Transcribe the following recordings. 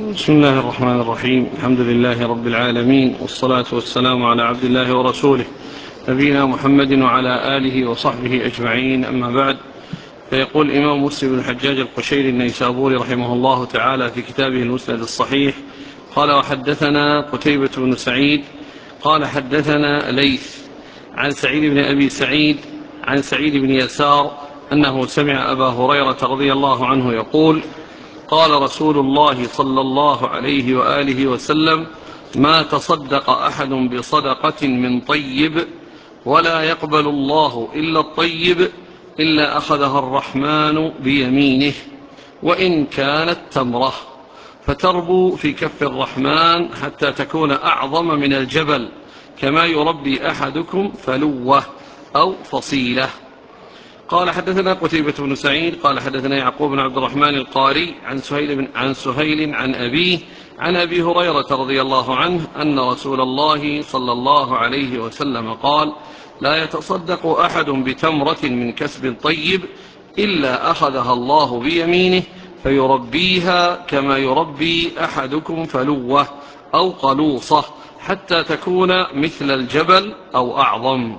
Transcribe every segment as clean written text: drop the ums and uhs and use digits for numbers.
بسم الله الرحمن الرحيم. الحمد لله رب العالمين، والصلاة والسلام على عبد الله ورسوله نبينا محمد وعلى آله وصحبه أجمعين، أما بعد. فيقول الإمام مسلم بن الحجاج القشيري النيسابوري رحمه الله تعالى في كتابه المسند الصحيح: قال: وحدثنا قتيبة بن سعيد قال حدثنا ليث عن سعيد بن أبي سعيد عن سعيد بن يسار أنه سمع أبا هريرة رضي الله عنه يقول: قال رسول الله صلى الله عليه وآله وسلم: ما تصدق أحد بصدقة من طيب ولا يقبل الله إلا الطيب إلا أخذها الرحمن بيمينه، وإن كانت تمرة، فتربو في كف الرحمن حتى تكون أعظم من الجبل، كما يربي أحدكم فلوة أو فصيلة. قال: حدثنا قتيبة بن سعيد قال حدثنا يعقوب بن عبد الرحمن القاري عن سهيل عن أبيه عن أبي هريرة رضي الله عنه أن رسول الله صلى الله عليه وسلم قال: لا يتصدق أحد بتمرة من كسب طيب إلا أخذها الله بيمينه فيربيها كما يربي أحدكم فلوة أو قلوصة حتى تكون مثل الجبل أو أعظم.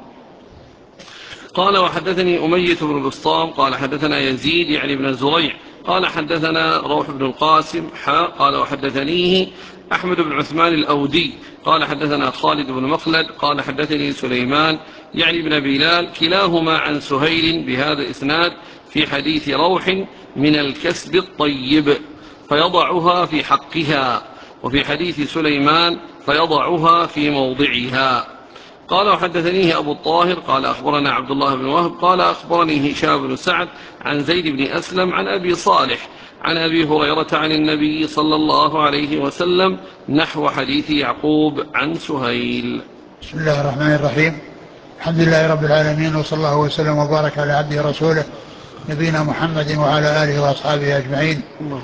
قال: وحدثني أمية بن بسطام قال حدثنا يزيد يعني بن زريع قال حدثنا روح بن القاسم قال: وحدثنيه أحمد بن عثمان الأودي قال حدثنا خالد بن مخلد قال حدثني سليمان يعني بن بلال كلاهما عن سهيل بهذا الإسناد في حديث روح من الكسب الطيب فيضعها في حقها، وفي حديث سليمان فيضعها في موضعها. قال: وحدثنيه أبو الطاهر قال أخبرنا عبد الله بن وهب قال أخبرني هشام بن سعد عن زيد بن أسلم عن أبي صالح عن أبي هريرة عن النبي صلى الله عليه وسلم نحو حديث يعقوب عن سهيل. بسم الله الرحمن الرحيم. الحمد لله رب العالمين، وصلى الله وسلم وبارك على عبده ورسوله نبينا محمد وعلى آله وأصحابه أجمعين.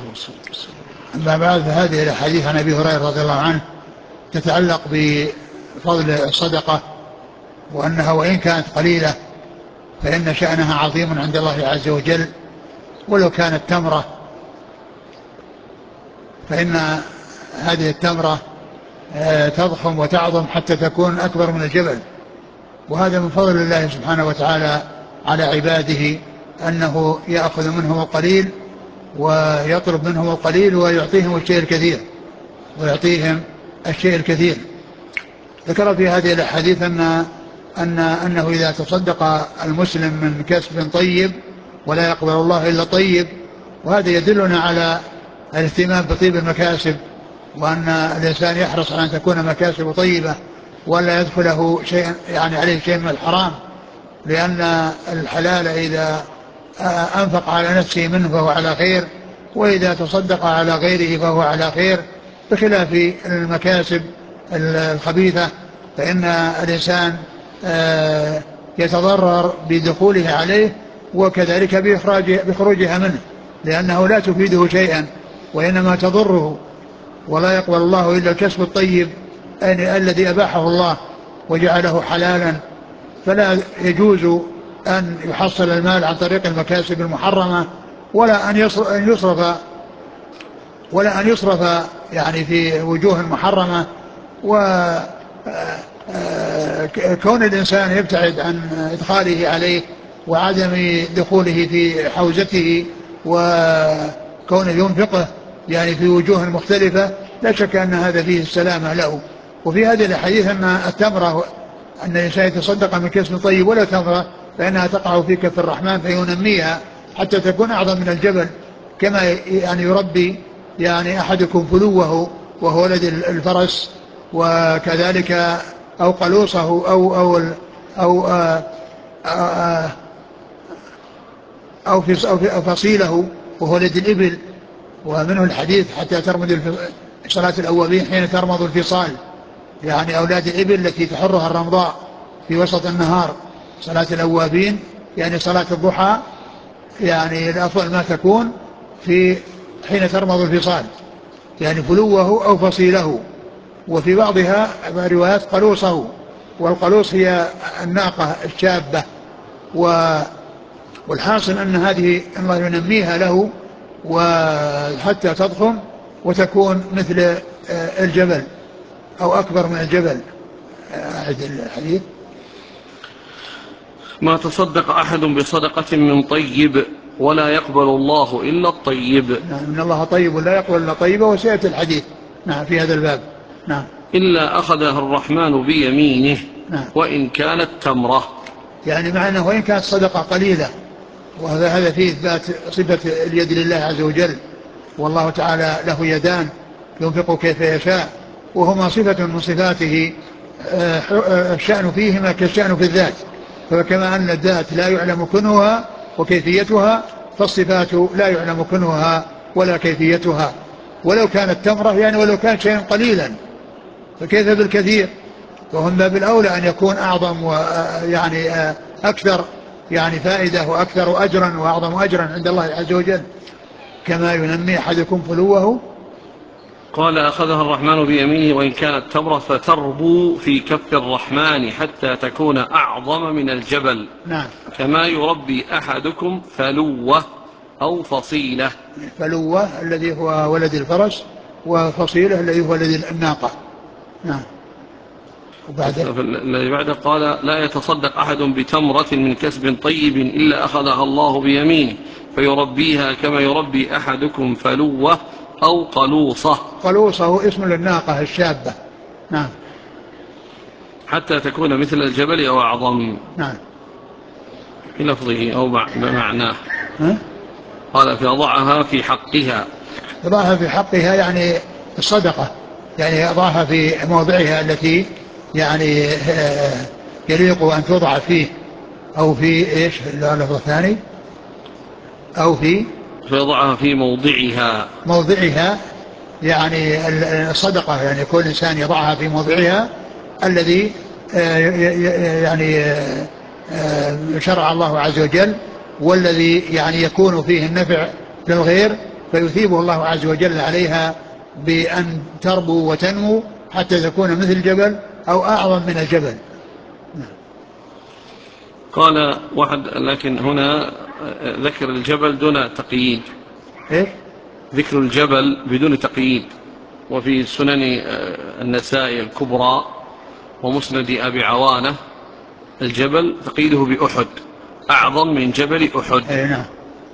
أما بعد، فهذه الحديث عن أبي هريرة رضي الله عنه تتعلق بفضل الصدقة، وأنها وإن كانت قليلة فإن شأنها عظيم عند الله عز وجل، ولو كانت تمرة فإن هذه التمرة تضخم وتعظم حتى تكون أكبر من الجبل. وهذا من فضل الله سبحانه وتعالى على عباده، أنه يأخذ منهم القليل ويطلب منهم القليل ويعطيهم الشيء الكثير. ذكر في هذه الحديث أنه إذا تصدق المسلم من كسب طيب ولا يقبل الله إلا طيب، وهذا يدلنا على الاهتمام بطيب المكاسب، وأن الإنسان يحرص على أن تكون مكاسب طيبة ولا يدخله شيء عليه شيء من الحرام، لأن الحلال إذا أنفق على نفسه منه فهو على خير، وإذا تصدق على غيره فهو على خير، بخلاف المكاسب الخبيثة فإن الإنسان يتضرر بدخوله عليه وكذلك بخروجها منه، لأنه لا تفيده شيئا وإنما تضره. ولا يقبل الله إلا الكسب الطيب الذي أباحه الله وجعله حلالا، فلا يجوز أن يحصل المال عن طريق المكاسب المحرمة، ولا أن يصرف يعني في وجوه محرمة. وكون الإنسان يبتعد عن إدخاله عليه وعدم دخوله في حوزته وكونه ينفقه يعني في وجوه مختلفة، لا شك أن هذا فيه السلامة له. وفي هذه الحديث أن التمرة، أن الإنسان يتصدق من كسب طيب ولا تمرة فإنها تقع في كف الرحمن فينميها حتى تكون أعظم من الجبل، كما يعني يربي يعني أحدكم فلوه وهو ولد الفرس، وكذلك أو قلوصه أو أو فصيله وهو ولد الإبل. ومنه الحديث حتى ترمض صلاة الأوابين حين ترمض الفصال، يعني أولاد الإبل التي تحرها الرمضاء في وسط النهار. صلاة الأوابين يعني صلاة الضحى، يعني الأفضل ما تكون في حين ترمض الفصال، يعني فلوه أو فصيله. وفي بعضها روايات قلوصه، والقلوص هي الناقة الشابة. والحاصل أن هذه الله ينميها له وحتى تضخم وتكون مثل الجبل أو أكبر من الجبل. أعد الحديث. ما تصدق أحد بصدقة من طيب ولا يقبل الله إلا الطيب. نعم، إن الله طيب لا يقبل إلا طيبا، وسيأتي الحديث نعم في هذا الباب. نعم. إلا أخذها الرحمن بيمينه. نعم. وإن كانت تمرة، يعني معنى وإن كانت صدقة قليلة، وهذا فيه إثبات صفة اليد لله عز وجل، والله تعالى له يدان ينفق كيف يشاء، وهما صفة من صفاته الشأن فيهما كالشأن في الذات، فكما أن الذات لا يعلم كنهها وكيفيتها، فالصفات لا يعلم كنهها ولا كيفيتها. ولو كانت تمرة يعني ولو كان شيئا قليلا فكيف بالكثير، وهم باب الأولى أن يكون أعظم ويعني أكثر يعني فائدة وأكثر أجرا وأعظم أجرا عند الله عز وجل، كما ينمي أحدكم فلوه. قال أخذها الرحمن بيمينه وإن كانت تمرة فتربو في كف الرحمن حتى تكون أعظم من الجبل. نعم. كما يربي أحدكم فلوة أو فصيلة. فلوة الذي هو ولد الفرس، وفصيلة الذي هو ولد الناقة. نعم. وبعده الذي بعده قال لا يتصدق أحد بتمرة من كسب طيب إلا أخذها الله بيمينه فيربيها كما يربي أحدكم فلوة أو قلوصة. قلوصة هو اسم للناقة الشابة. نعم. حتى تكون مثل الجبل أو أعظم. نعم. في لفظه أو بمعناه. قال فيضعها في حقها. يضعها في حقها يعني الصدقة، يعني يضعها في موضعها التي يعني يليق أن توضع فيه، أو في إيش اللفظ الثاني، أو في فيضعها في موضعها يعني الصدقة، يعني كل إنسان يضعها في موضعها الذي يعني شرع الله عز وجل، والذي يعني يكون فيه النفع للغير، فيثيبه الله عز وجل عليها بأن تربو وتنمو حتى تكون مثل الجبل أو أعظم من الجبل. قال واحد لكن هنا ذكر الجبل دون تقييد. إيش؟ ذكر الجبل بدون تقييد. وفي سنن النسائي الكبرى ومسند أبي عوانة الجبل تقييده بأحد أعظم من جبل أحد. نعم.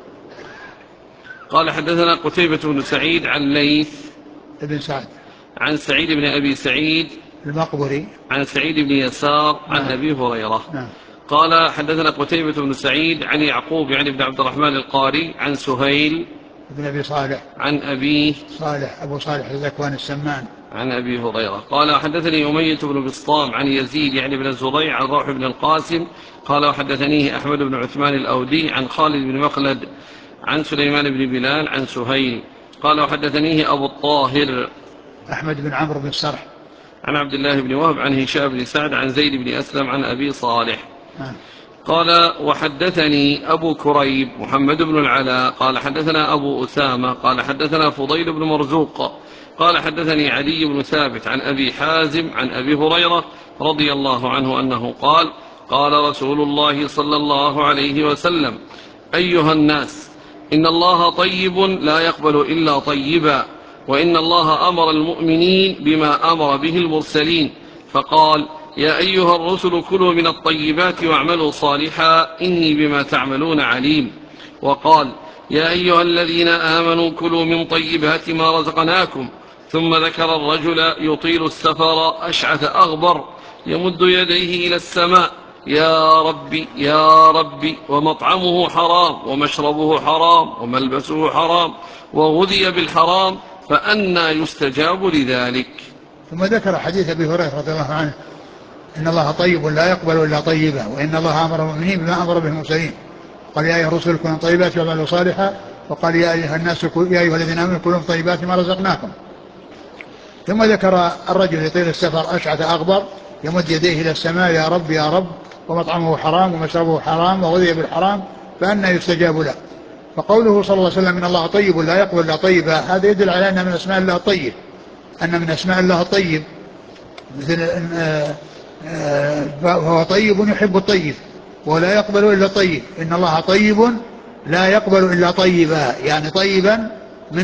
قال حدثنا قتيبة بن سعيد عن ليث ابن سعد عن سعيد بن أبي سعيد المقبري عن سعيد بن يسار عن نعم. أبي هريرة. نعم. قال حدثنا قتيبة بن سعيد عن يعقوب يعني بن عبد الرحمن القاري عن سهيل ابن أبي صالح عن أبيه صالح أبو صالح الذكوان السمان عن أبي هريرة. قال حدثني أمية بن بسطام عن يزيد يعني بن الزريع عن روح بن القاسم قال وحدثنيه أحمد بن عثمان الأودي عن خالد بن مخلد عن سليمان بن بلال عن سهيل قال وحدثنيه أبو الطاهر أحمد بن عمرو بن السرح عن عبد الله بن وهب عن هشام بن سعد عن زيد بن أسلم عن أبي صالح. قال وحدثني أبو كريب محمد بن العلاء قال حدثنا أبو أسامة قال حدثنا فضيل بن مرزوق قال حدثني علي بن ثابت عن أبي حازم عن أبي هريرة رضي الله عنه أنه قال قال رسول الله صلى الله عليه وسلم أيها الناس إن الله طيب لا يقبل إلا طيبا وإن الله أمر المؤمنين بما أمر به المرسلين فقال يا أيها الرسل كلوا من الطيبات واعملوا صالحا إني بما تعملون عليم. وقال يا أيها الذين آمنوا كلوا من طيبات ما رزقناكم ثم ذكر الرجل يطيل السفر أشعث أغبر يمد يديه إلى السماء يا ربي يا ربي ومطعمه حرام ومشربه حرام وملبسه حرام وغذي بالحرام فأنى يستجاب لذلك. ثم ذكر حديث أبي هريرة رضي الله عنه إن الله طيب لا يقبل إلا طيبا وإن الله أمر المؤمنين بما أمر به المرسلين قال يا أيها الرسل كلوا من طيبات واعملوا صالحا وقال يا أيها الناس يا أيها الذين آمنوا كلوا من طيبات ما رزقناكم. ثم ذكر الرجل يطيل السفر أشعث أغبر يمد يديه إلى السماء يا رب يا رب ومطعمه حرام ومشربه حرام وغذي بالحرام فأنى يستجاب له. فقوله صلى الله عليه وسلم إن الله طيب لا يقبل إلا طيبا هذا يدل على أن من أسماء الله الطيب، أن من أسماء الله الطيب مثل فهو طيب يحب الطيب ولا يقبل إلا طيب. إن الله طيب لا يقبل إلا طيبا يعني طيبا من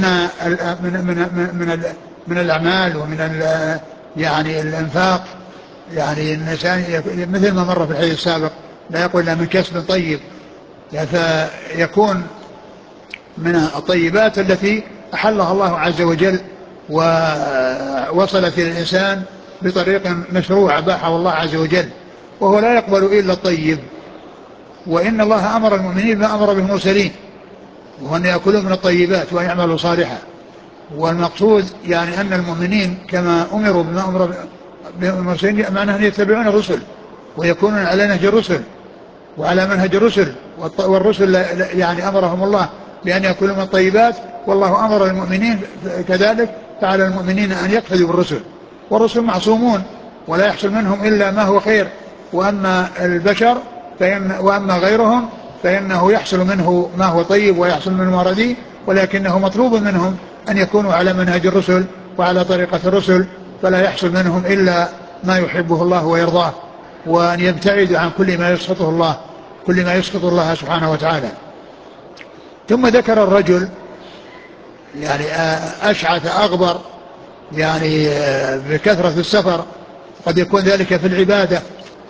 من الأعمال ومن يعني الإنفاق. يعني الإنسان مثل ما مر في الحديث السابق لا يقول إلا من كسب طيب، يعني فيكون من الطيبات التي أحلها الله عز وجل ووصلت إلى الإنسان بطريق مشروع أباحه الله عز وجل، وهو لا يقبل إلا الطيب. وإن الله أمر المؤمنين بما أمر به المرسلين، وهو أن يأكلوا من الطيبات وأن يعملوا صالحا. والمقصود يعني أن المؤمنين كما أمروا بما أمر به المرسلين معناه أن يتبعون الرسل ويكونون على نهج الرسل وعلى منهج الرسل، والرسل يعني أمرهم الله بأن يأكلوا من الطيبات، والله أمر المؤمنين كذلك، فعلى المؤمنين أن يقتدوا بالرسل. والرسل معصومون ولا يحصل منهم إلا ما هو خير، وأما البشر وأما غيرهم فإنه يحصل منه ما هو طيب ويحصل منه ما رديء، ولكنه مطلوب منهم أن يكونوا على منهج الرسل وعلى طريقة الرسل، فلا يحصل منهم إلا ما يحبه الله ويرضاه، وأن يبتعدوا عن كل ما يسخط الله سبحانه وتعالى. ثم ذكر الرجل يعني أشعث أغبر، يعني بكثرة السفر، قد يكون ذلك في العبادة،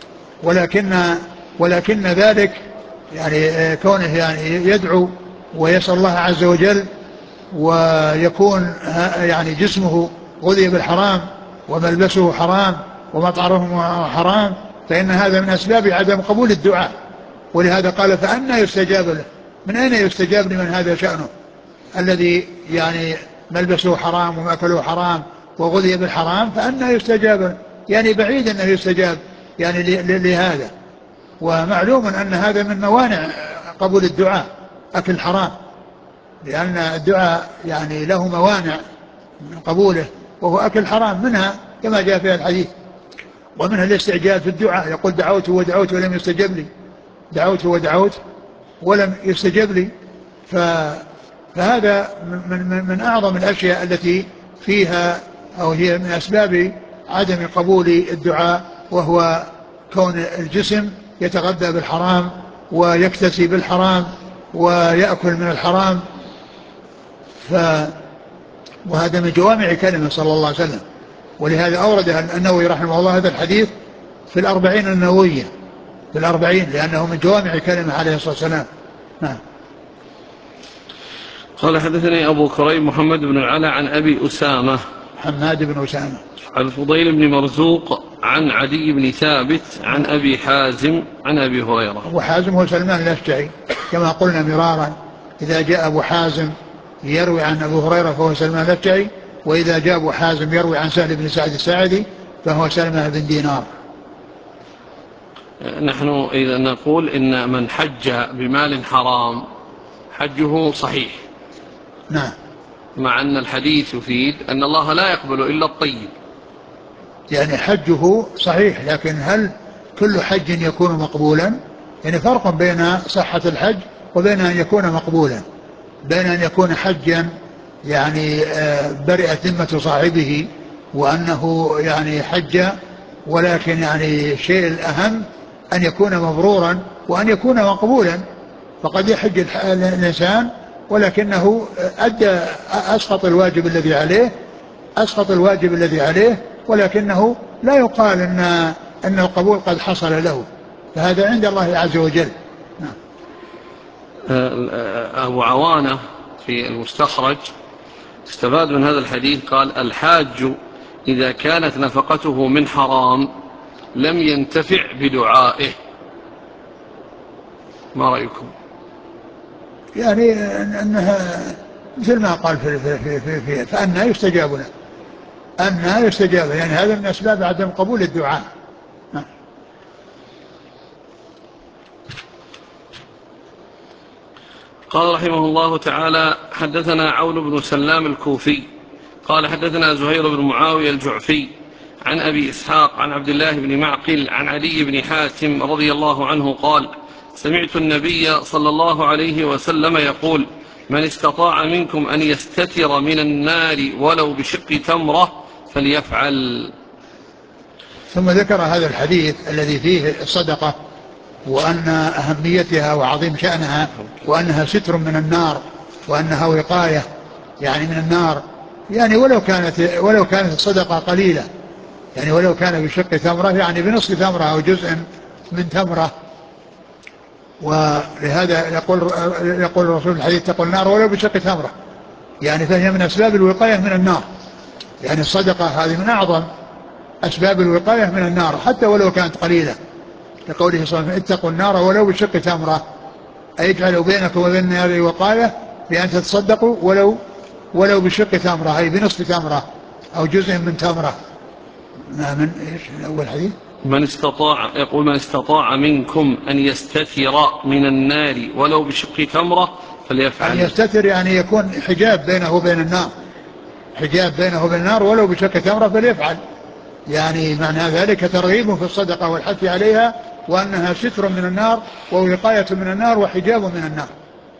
ولكن ذلك يعني كونه يعني يدعو ويسأل الله عز وجل، ويكون يعني جسمه غذي بالحرام وملبسه حرام ومطعمه حرام، فإن هذا من أسباب عدم قبول الدعاء. ولهذا قال فأنى يستجاب له، من أين يستجاب لمن هذا شأنه الذي يعني ملبسه حرام ومأكله حرام وغذي بالحرام؟ فأنى يستجاب له، يعني بعيد أنه يستجاب يعني لهذا. ومعلوم أن هذا من موانع قبول الدعاء أكل الحرام، لأن الدعاء يعني له موانع من قبوله، وهو أكل الحرام، منها كما جاء في الحديث، ومنها الاستعجال في الدعاء، يقول دعوت ودعوت ولم يستجب لي، دعوت ودعوت ولم يستجب لي. فهذا من أعظم الأشياء التي فيها أو هي من أسباب عدم قبول الدعاء، وهو كون الجسم يتغذى بالحرام ويكتسي بالحرام ويأكل من الحرام. وهذا من جوامع كلمة صلى الله عليه وسلم، ولهذا أورد النووي رحمه الله هذا الحديث في الأربعين النووية، في الأربعين، لأنه من جوامع كلمة عليه الصلاة والسلام. نعم. قال حدثني أبو كريم محمد بن العلا عن أبي أسامة حماد بن أسامة عن الفضيل بن مرزوق عن عدي بن ثابت عن أبي حازم عن أبي هريرة. أبو حازم هو سلمان الأشجعي كما قلنا مرارا، إذا جاء أبو حازم يروي عن أبو هريرة فهو سلمان الأشجعي، وإذا جاء أبو حازم يروي عن سهل بن سعد الساعدي فهو سلمة بن دينار. نحن إذا نقول إن من حج بمال حرام حجه صحيح، نعم، مع أن الحديث يفيد أن الله لا يقبل إلا الطيب، يعني حجه صحيح، لكن هل كل حج يكون مقبولا؟ يعني فرق بين صحة الحج وبين أن يكون مقبولا، بين أن يكون حجا يعني برئت ذمة صاحبه وأنه يعني حج، ولكن يعني الشيء الأهم أن يكون مبرورا وأن يكون مقبولا. فقد يحج الإنسان ولكنه أدى أسقط الواجب الذي عليه، ولكنه لا يقال أن القبول قد حصل له، فهذا عند الله عز وجل. أبو عوانة في المستخرج استفاد من هذا الحديث، قال الحاج إذا كانت نفقته من حرام لم ينتفع بدعائه. ما رأيكم؟ يعني أنها مثل ما قال في فأنها يستجاب له، أنها يستجاب، يعني هذا من أسباب عدم قبول الدعاء. قال رحمه الله تعالى حدثنا عون بن سلام الكوفي قال حدثنا زهير بن معاوية الجعفي عن أبي إسحاق عن عبد الله بن معقل عن علي بن حاتم رضي الله عنه قال سمعت النبي صلى الله عليه وسلم يقول من استطاع منكم أن يستتر من النار ولو بشق تمرة فليفعل. ثم ذكر هذا الحديث الذي فيه الصدقة وأن أهميتها وعظيم شأنها وأنها ستر من النار وأنها وقاية، يعني من النار، يعني ولو كانت الصدقة قليلة، يعني ولو كان بشق تمرة، يعني بنصف تمرة أو جزء من تمرة. ولهذا يقول الرسول في الحديث: اتقوا النار ولو بشق تمرة، يعني فهي من أسباب الوقاية من النار. يعني الصدقة هذه من أعظم أسباب الوقاية من النار حتى ولو كانت قليلة، لقوله صلى الله عليه وسلم: اتقوا النار ولو بشق تمرة، أي اجعلوا بينكم وبين النار وقاية بأن تتصدقوا ولو بشق تمرة، أي بنصف تمرة أو جزء من تمرة. من إيش أول حديث؟ يقول: من استطاع منكم أن يستتر من النار ولو بشق تمرة فليفعل. أن يستتر يعني يكون حجاب بينه وبين النار، حجاب بينه وبين النار ولو بشق تمرة فليفعل. يعني معنى ذلك ترغيب في الصدقة والحث عليها، وأنها ستر من النار ووقاية من النار وحجاب من النار.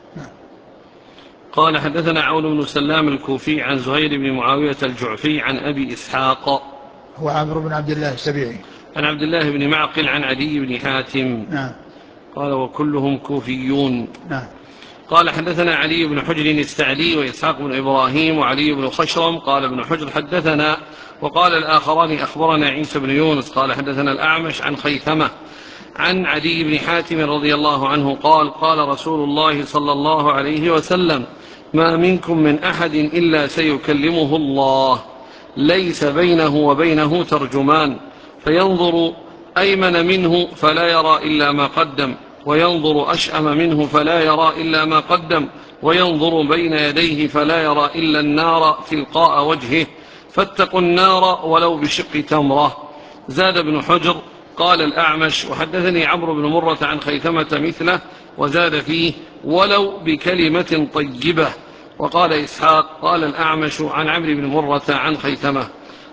قال: حدثنا عون بن سلام الكوفي عن زهير بن معاوية الجعفي عن أبي إسحاق هو عمرو بن عبد الله السبيعي عن عبد الله بن معقل عن عدي بن حاتم. نعم. قال: وكلهم كوفيون. نعم. قال: حدثنا علي بن حجر السعدي وإسحاق بن إبراهيم وعلي بن خشرم. قال ابن حجر: حدثنا. وقال الآخران: أخبرنا عيسى بن يونس. قال: حدثنا الأعمش عن خيثمة عن عدي بن حاتم رضي الله عنه قال: قال رسول الله صلى الله عليه وسلم: ما منكم من أحد إلا سيكلمه الله، ليس بينه وبينه ترجمان، فينظر أيمن منه فلا يرى إلا ما قدم، وينظر أشأم منه فلا يرى إلا ما قدم، وينظر بين يديه فلا يرى إلا النار تلقاء وجهه، فاتقوا النار ولو بشق تمرة. زاد ابن حجر: قال الأعمش: وحدثني عمرو بن مرة عن خيثمة مثله، وزاد فيه: ولو بكلمة طيبة. وقال إسحاق: قال الأعمش عن عمرو بن مرة عن خيثمة.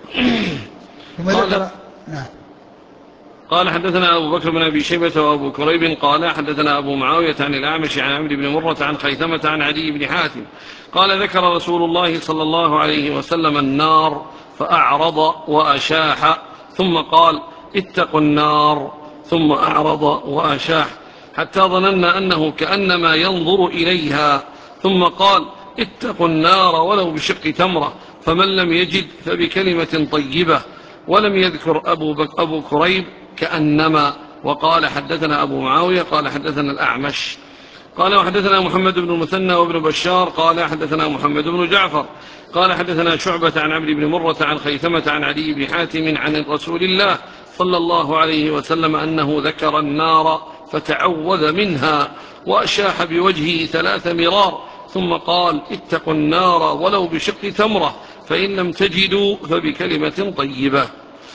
ثم ذكر. نعم. قال: حدثنا أبو بكر بن أبي شيبة وأبو كريب قال: حدثنا أبو معاوية عن الأعمش عن عمرو بن مرة عن خيثمة عن عدي بن حاتم قال: ذكر رسول الله صلى الله عليه وسلم النار فأعرض وأشاح، ثم قال: اتقوا النار، ثم أعرض وأشاح، حتى ظننا أنه كأنما ينظر إليها، ثم قال: اتقوا النار ولو بشق تمرة، فمن لم يجد فبكلمة طيبة. ولم يذكر أبو كريب كأنما. وقال: حدثنا أبو معاوية قال: حدثنا الأعمش قال: وحدثنا محمد بن المثنى وابن بشار قال: حدثنا محمد بن جعفر قال: حدثنا شعبة عن عمرو بن مرة عن خيثمة عن عدي بن حاتم عن رسول الله صلى الله عليه وسلم أنه ذكر النار فتعوذ منها وأشاح بوجهه 3 مرار، ثم قال: اتقوا النار ولو بشق تمرة، فإن لم تجدوا فبكلمة طيبة.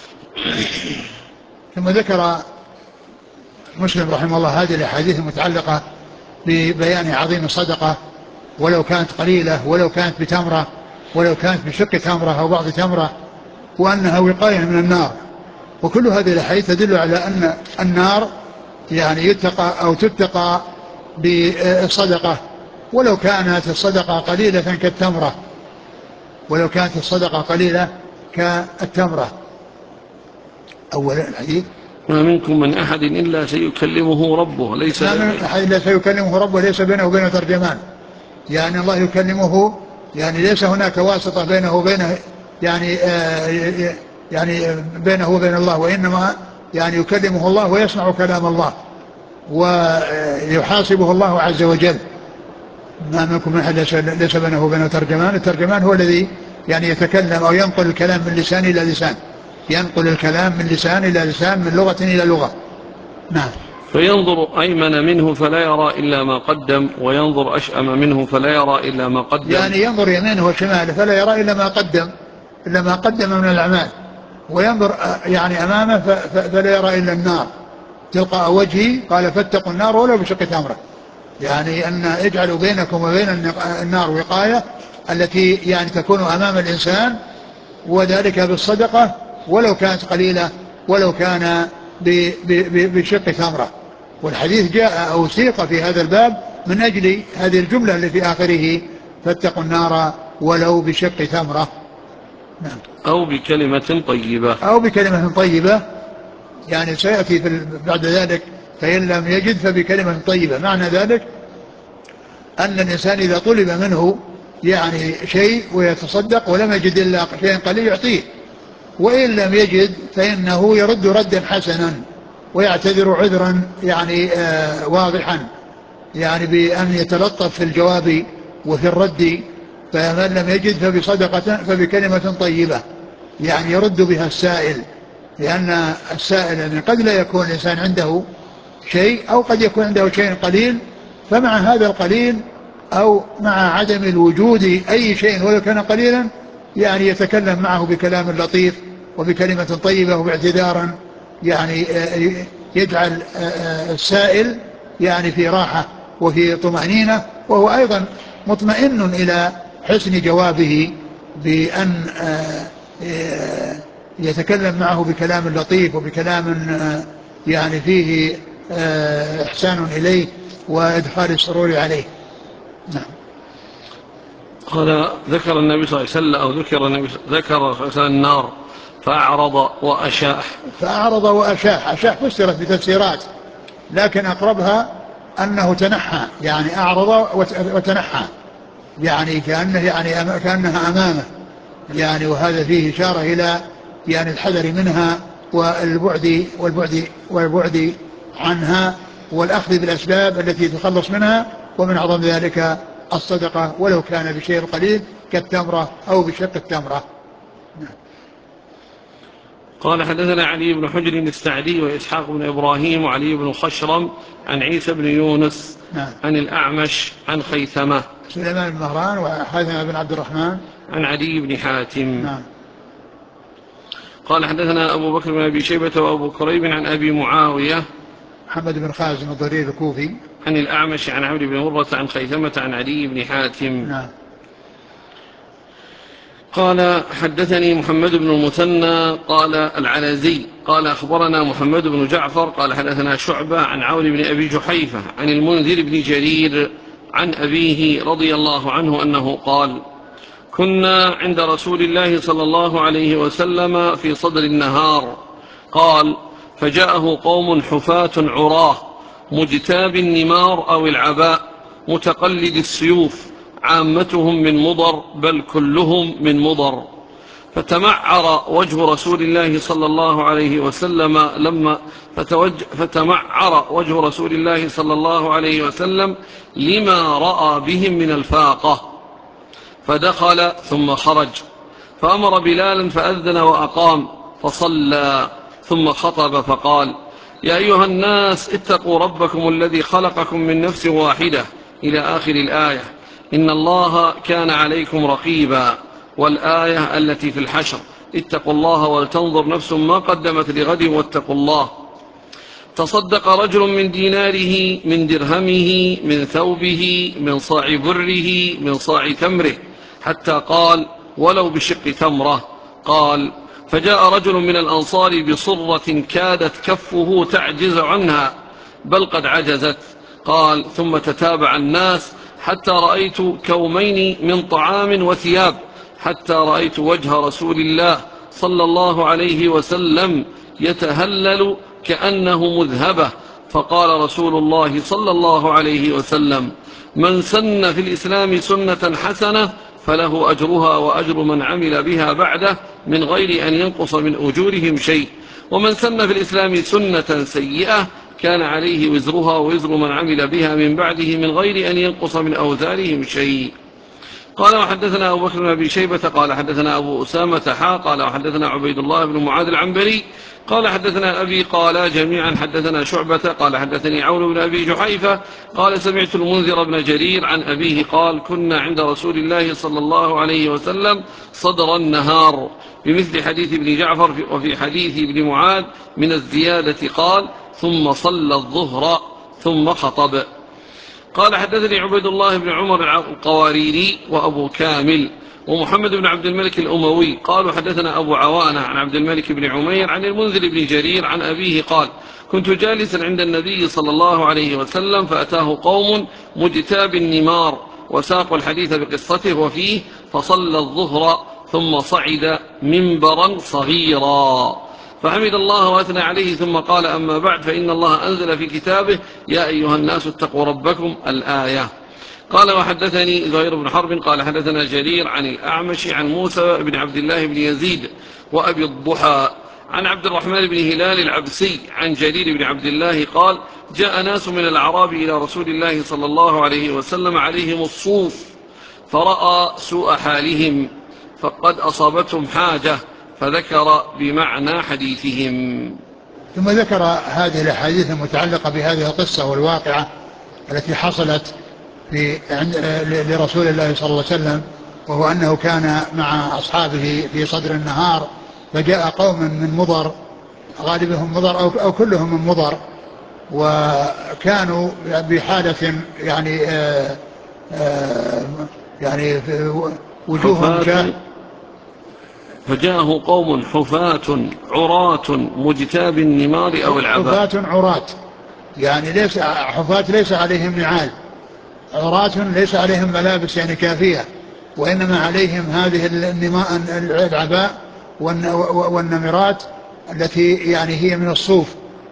ثم ذكر مسلم رحمه الله هذه الأحاديث المتعلقة ببيان عظيم الصدقة، ولو كانت قليلة، ولو كانت بتمرة، ولو كانت بشق تمرة أو بعض تمرة، وأنها وقاية من النار. وكل هذه الأحاديث تدل على أن النار يعني يتقى أو تتقى بالصدقة، ولو كانت الصدقة قليلة كالتمرة، ولو كانت الصدقة قليلة كالتمرة. أولا الحديث: ما منكم من أحد إلا سيكلمه ربه ليس ما من أحد إلا سيكلمه ربه ليس بينه وبينه ترجمان، يعني الله يكلمه، يعني ليس هناك واسطة بينه وبينه، يعني بينه وبين الله، وإنما يعني يكلمه الله ويسمع كلام الله ويحاسبه الله عز وجل. ما منكم من أحد ليس بينه وبينه ترجمان. الترجمان هو الذي يعني يتكلم أو ينقل الكلام من لسان إلى لسان، ينقل الكلام من لسان إلى لسان، من لغة إلى لغة. نعم. فينظر أيمن منه فلا يرى إلا ما قدم، وينظر أشأم منه فلا يرى إلا ما قدم، يعني ينظر يمينه وشماله فلا يرى إلا ما قدم من الأعمال، وينظر يعني أمامه فلا يرى إلا النار تلقاء وجهه. قال: فاتقوا النار ولو بشق تمرة، يعني أن اجعلوا بينكم وبين النار وقاية التي يعني تكون أمام الإنسان، وذلك بالصدقة ولو كانت قليلة، ولو كان بشق تمرة. والحديث جاء أو سيق في هذا الباب من أجل هذه الجملة اللي في آخره: فاتقوا النار ولو بشق تمرة. نعم. أو بكلمة طيبة. أو بكلمة طيبة، يعني سيأتي بعد ذلك: فإن لم يجد فبكلمة طيبة. معنى ذلك أن الإنسان إذا طلب منه يعني شيء ويتصدق ولم يجد إلا شيء قليل يعطيه، وإن لم يجد فإنه يرد ردا حسنا ويعتذر عذرا يعني واضحا، يعني بأن يتلطف في الجواب وفي الرد. فمن لم يجد فبصدقة فبكلمة طيبة، يعني يرد بها السائل، لأن السائل يعني قد لا يكون الإنسان عنده شيء أو قد يكون عنده شيء قليل، فمع هذا القليل أو مع عدم الوجود أي شيء ولو كان قليلا يعني يتكلم معه بكلام لطيف وبكلمة طيبة وباعتذار، يعني يجعل السائل يعني في راحة وفي طمأنينة، وهو أيضا مطمئن إلى حسن جوابه بأن يتكلم معه بكلام لطيف وبكلام يعني فيه إحسان إليه وإدخال السرور عليه. نعم. قال ذكر النبي صلى الله عليه وسلم أو ذكر النار فأعرض وأشاح. فأعرض وأشاح، أشاح فسرت بتفسيرات، لكن أقربها أنه تنحى، يعني أعرض وتنحى، يعني كأنه يعني كأنها أمامه يعني، وهذا فيه إشارة إلى يعني الحذر منها والبعد عنها والأخذ بالأسباب التي تخلص منها، ومن أعظم ذلك الصدقة ولو كان بشيء قليل كالتمرة أو بشق التمرة. قال حدثنا علي بن حجر السعدي وإسحاق بن إبراهيم وعلي بن خشرم عن عيسى بن يونس عن الأعمش عن خيثمة سليمان بن مهران وخيثمة بن عبد الرحمن عن عدي بن حاتم. قال حدثنا أبو بكر بن أبي شيبة وأبو كريب عن أبي معاوية محمد بن خازم الضرير الكوفي عن الأعمش عن عمرو بن مرة عن خيثمة عن عدي بن حاتم. قال حدثني محمد بن المثنى قال العنزي قال أخبرنا محمد بن جعفر قال حدثنا شعبة عن عون بن أبي جحيفة عن المنذر بن جرير عن أبيه رضي الله عنه أنه قال كنا عند رسول الله صلى الله عليه وسلم في صدر النهار قال فجاءه قوم حفاة عراه مجتاب النمار أو العباء متقلد السيوف عامتهم من مضر بل كلهم من مضر فتمعر وجه رسول الله صلى الله عليه وسلم لما رأى بهم من الفاقة فدخل ثم خرج فأمر بلالا فأذن وأقام فصلى ثم خطب فقال يا أيها الناس اتقوا ربكم الذي خلقكم من نفس واحدة إلى آخر الآية إن الله كان عليكم رقيبا، والآية التي في الحشر اتقوا الله ولتنظر نفس ما قدمت لغد واتقوا الله. تصدق رجل من ديناره من درهمه من ثوبه من صاع بره من صاع تمره حتى قال ولو بشق تمرة. قال فجاء رجل من الأنصار بصرة كادت كفه تعجز عنها بل قد عجزت. قال ثم تتابع الناس حتى رأيت كومين من طعام وثياب حتى رأيت وجه رسول الله صلى الله عليه وسلم يتهلل كأنه مذهبة. فقال رسول الله صلى الله عليه وسلم من سن في الإسلام سنة حسنة فله أجرها وأجر من عمل بها بعده من غير أن ينقص من أجورهم شيء، ومن سن في الإسلام سنة سيئة كان عليه وزرها ووزر من عمل بها من بعده من غير أن ينقص من أوزارهم شيء. قال وحدثنا أبو بكر بن أبي شيبة قال حدثنا أبو أسامة قال وحدثنا عبيد الله بن معاذ العنبري قال حدثنا أبي قال جميعا حدثنا شعبة قال حدثني عون بن أبي جحيفة قال سمعت المنذر بن جرير عن أبيه قال كنا عند رسول الله صلى الله عليه وسلم صدر النهار بمثل حديث ابن جعفر وفي حديث ابن معاذ من الزيادة قال ثم صلى الظهر ثم خطب. قال حدثني عبيد الله بن عمر القواريري وأبو كامل ومحمد بن عبد الملك الأموي قالوا حدثنا أبو عوانة عن عبد الملك بن عمير عن المنذر بن جرير عن أبيه قال كنت جالسا عند النبي صلى الله عليه وسلم فأتاه قوم مجتاب النمار وساقوا الحديث بقصته وفيه فصلى الظهر ثم صعد منبرا صغيرا فحمد الله وأثنى عليه ثم قال أما بعد فإن الله أنزل في كتابه يا أيها الناس اتقوا ربكم الآية. قال وحدثني زهير بن حرب قال حدثنا جرير عن الأعمش عن موسى بن عبد الله بن يزيد وأبي الضحى عن عبد الرحمن بن هلال العبسي عن جرير بن عبد الله قال جاء ناس من الأعراب إلى رسول الله صلى الله عليه وسلم عليهم الصوف فرأى سوء حالهم فقد أصابتهم حاجة فذكر بمعنى حديثهم. ثم ذكر هذه الأحاديث المتعلقة بهذه القصة والواقعة التي حصلت لرسول الله صلى الله عليه وسلم، وهو أنه كان مع أصحابه في صدر النهار فجاء قوم من مضر، غالبهم مضر أو كلهم من مضر، وكانوا بحالة يعني وجوههم فجاءه قوم حفاة عراة مجتاب النمار أو العباء. حفاة عراة يعني ليس حفاة ليس عليهم نعال، عراة ليس عليهم ملابس يعني كافية، وإنما عليهم هذه العباء والنمرات التي يعني هي من الصوف،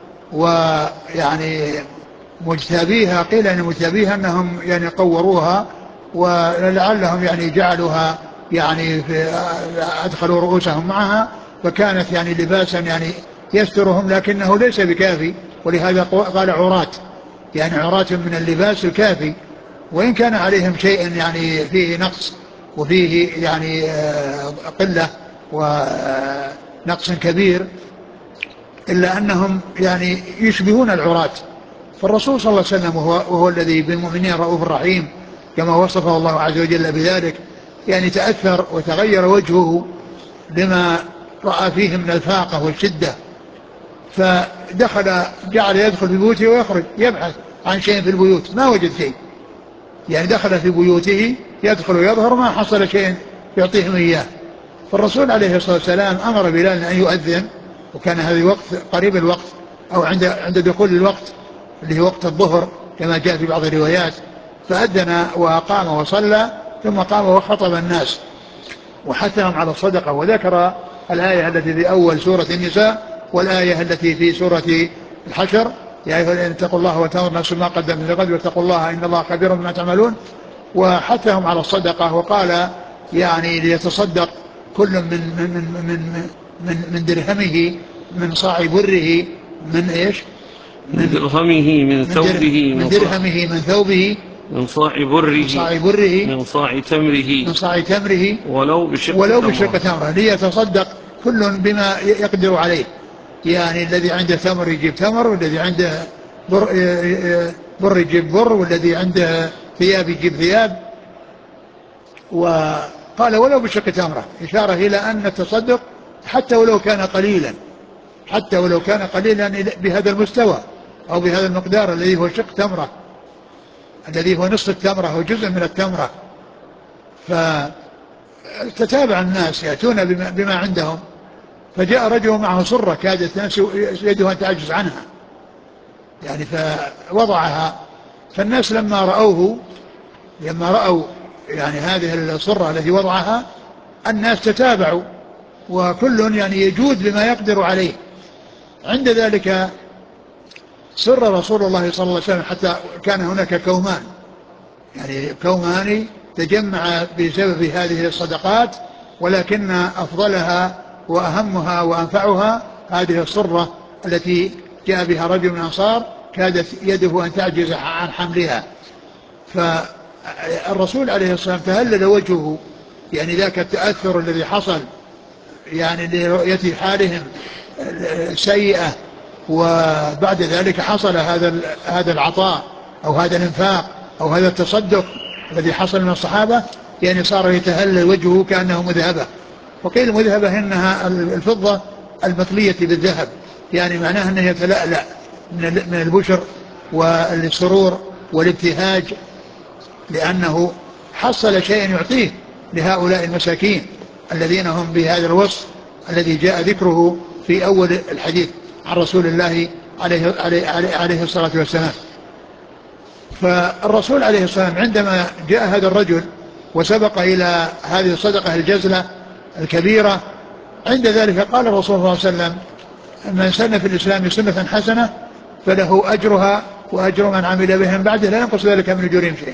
ويعني مجتابيها قيل أن مجتابيها أنهم يعني قوروها ولعلهم يعني جعلوها يعني أدخلوا رؤوسهم معها، فكانت يعني لباسا يعني يسترهم لكنه ليس بكافي، ولهذا قال عراة يعني عراة من اللباس الكافي، وإن كان عليهم شيء يعني فيه نقص وفيه يعني قلة ونقص كبير، إلا أنهم يعني يشبهون العراة. فالرسول صلى الله عليه وسلم وهو الذي بالمؤمنين رؤوف رحيم كما وصفه الله عز وجل بذلك، يعني تأثر وتغير وجهه لما رأى فيه من الفاقة والشدة، فدخل جعل يدخل في بيوته ويخرج يبحث عن شيء في البيوت ما وجد شيء، يعني دخل في بيوته يدخل ويظهر ما حصل شيء يعطيهم إياه. فالرسول عليه الصلاة والسلام أمر بلال أن يؤذن، وكان هذا وقت قريب الوقت أو عند دخول الوقت اللي هو وقت الظهر كما جاء في بعض الروايات، فأذن وقام وصلى ثم قام وخطب الناس وحثهم على الصدقة، وذكر الآية التي في أول سورة النساء والآية التي في سورة الحشر يا أيها الذين اتقوا الله وتنظر نفس ما قدمت لغد واتقوا الله إن الله خبير بما تعملون، وحثهم على الصدقة وقال يعني ليتصدق كل من درهمه من صاع بره من ايش؟ من درهمه من ثوبه من درهمه من ثوبه من صاع بره من صاع تمره ولو بشق تمره ليتصدق كل بما يقدر عليه، يعني الذي عنده تمر يجيب تمر، والذي عنده بر يجيب بر، والذي عنده ثياب يجيب ثياب. وقال ولو بشق تمره، إشارة إلى أن التصدق حتى ولو كان قليلا، حتى ولو كان قليلا بهذا المستوى أو بهذا المقدار الذي هو شق تمرة، الذي هو نصف التمرة أو جزء من التمرة. فتتابع الناس يأتون بما عندهم، فجاء رجل معه صرة كادت يده أن تعجز عنها يعني فوضعها، فالناس لما رأوا يعني هذه الصرة التي وضعها الناس تتابعوا وكل يعني يجود بما يقدر عليه. عند ذلك سر رسول الله صلى الله عليه وسلم حتى كان هناك كومان، يعني كومان تجمع بسبب هذه الصدقات، ولكن أفضلها وأهمها وأنفعها هذه الصرة التي جاء بها رجل من الأنصار كادت يده أن تعجز عن حملها. فالرسول عليه الصلاة والسلام تهلل وجهه يعني ذاك التأثر الذي حصل يعني لرؤية حالهم سيئة، وبعد ذلك حصل هذا العطاء أو هذا الانفاق أو هذا التصدق الذي حصل من الصحابة، يعني صار يتهلل وجهه كأنه مذهبة. وقيل مذهبة إنها الفضة المطلية بالذهب، يعني معناها أنه يتلألأ من البشر والسرور والابتهاج، لأنه حصل شيئا يعطيه لهؤلاء المساكين الذين هم بهذا الوصف الذي جاء ذكره في أول الحديث عن رسول الله عليه الصلاة والسلام. فالرسول عليه الصلاة والسلام عندما جاء هذا الرجل وسبق إلى هذه الصدقة الجزلة الكبيرة، عند ذلك قال الرسول صلى الله عليه وسلم من سن في الإسلام سنة حسنة فله أجرها وأجر من عمل بهم بعده لا ينقص ذلك من أجورهم شيئا.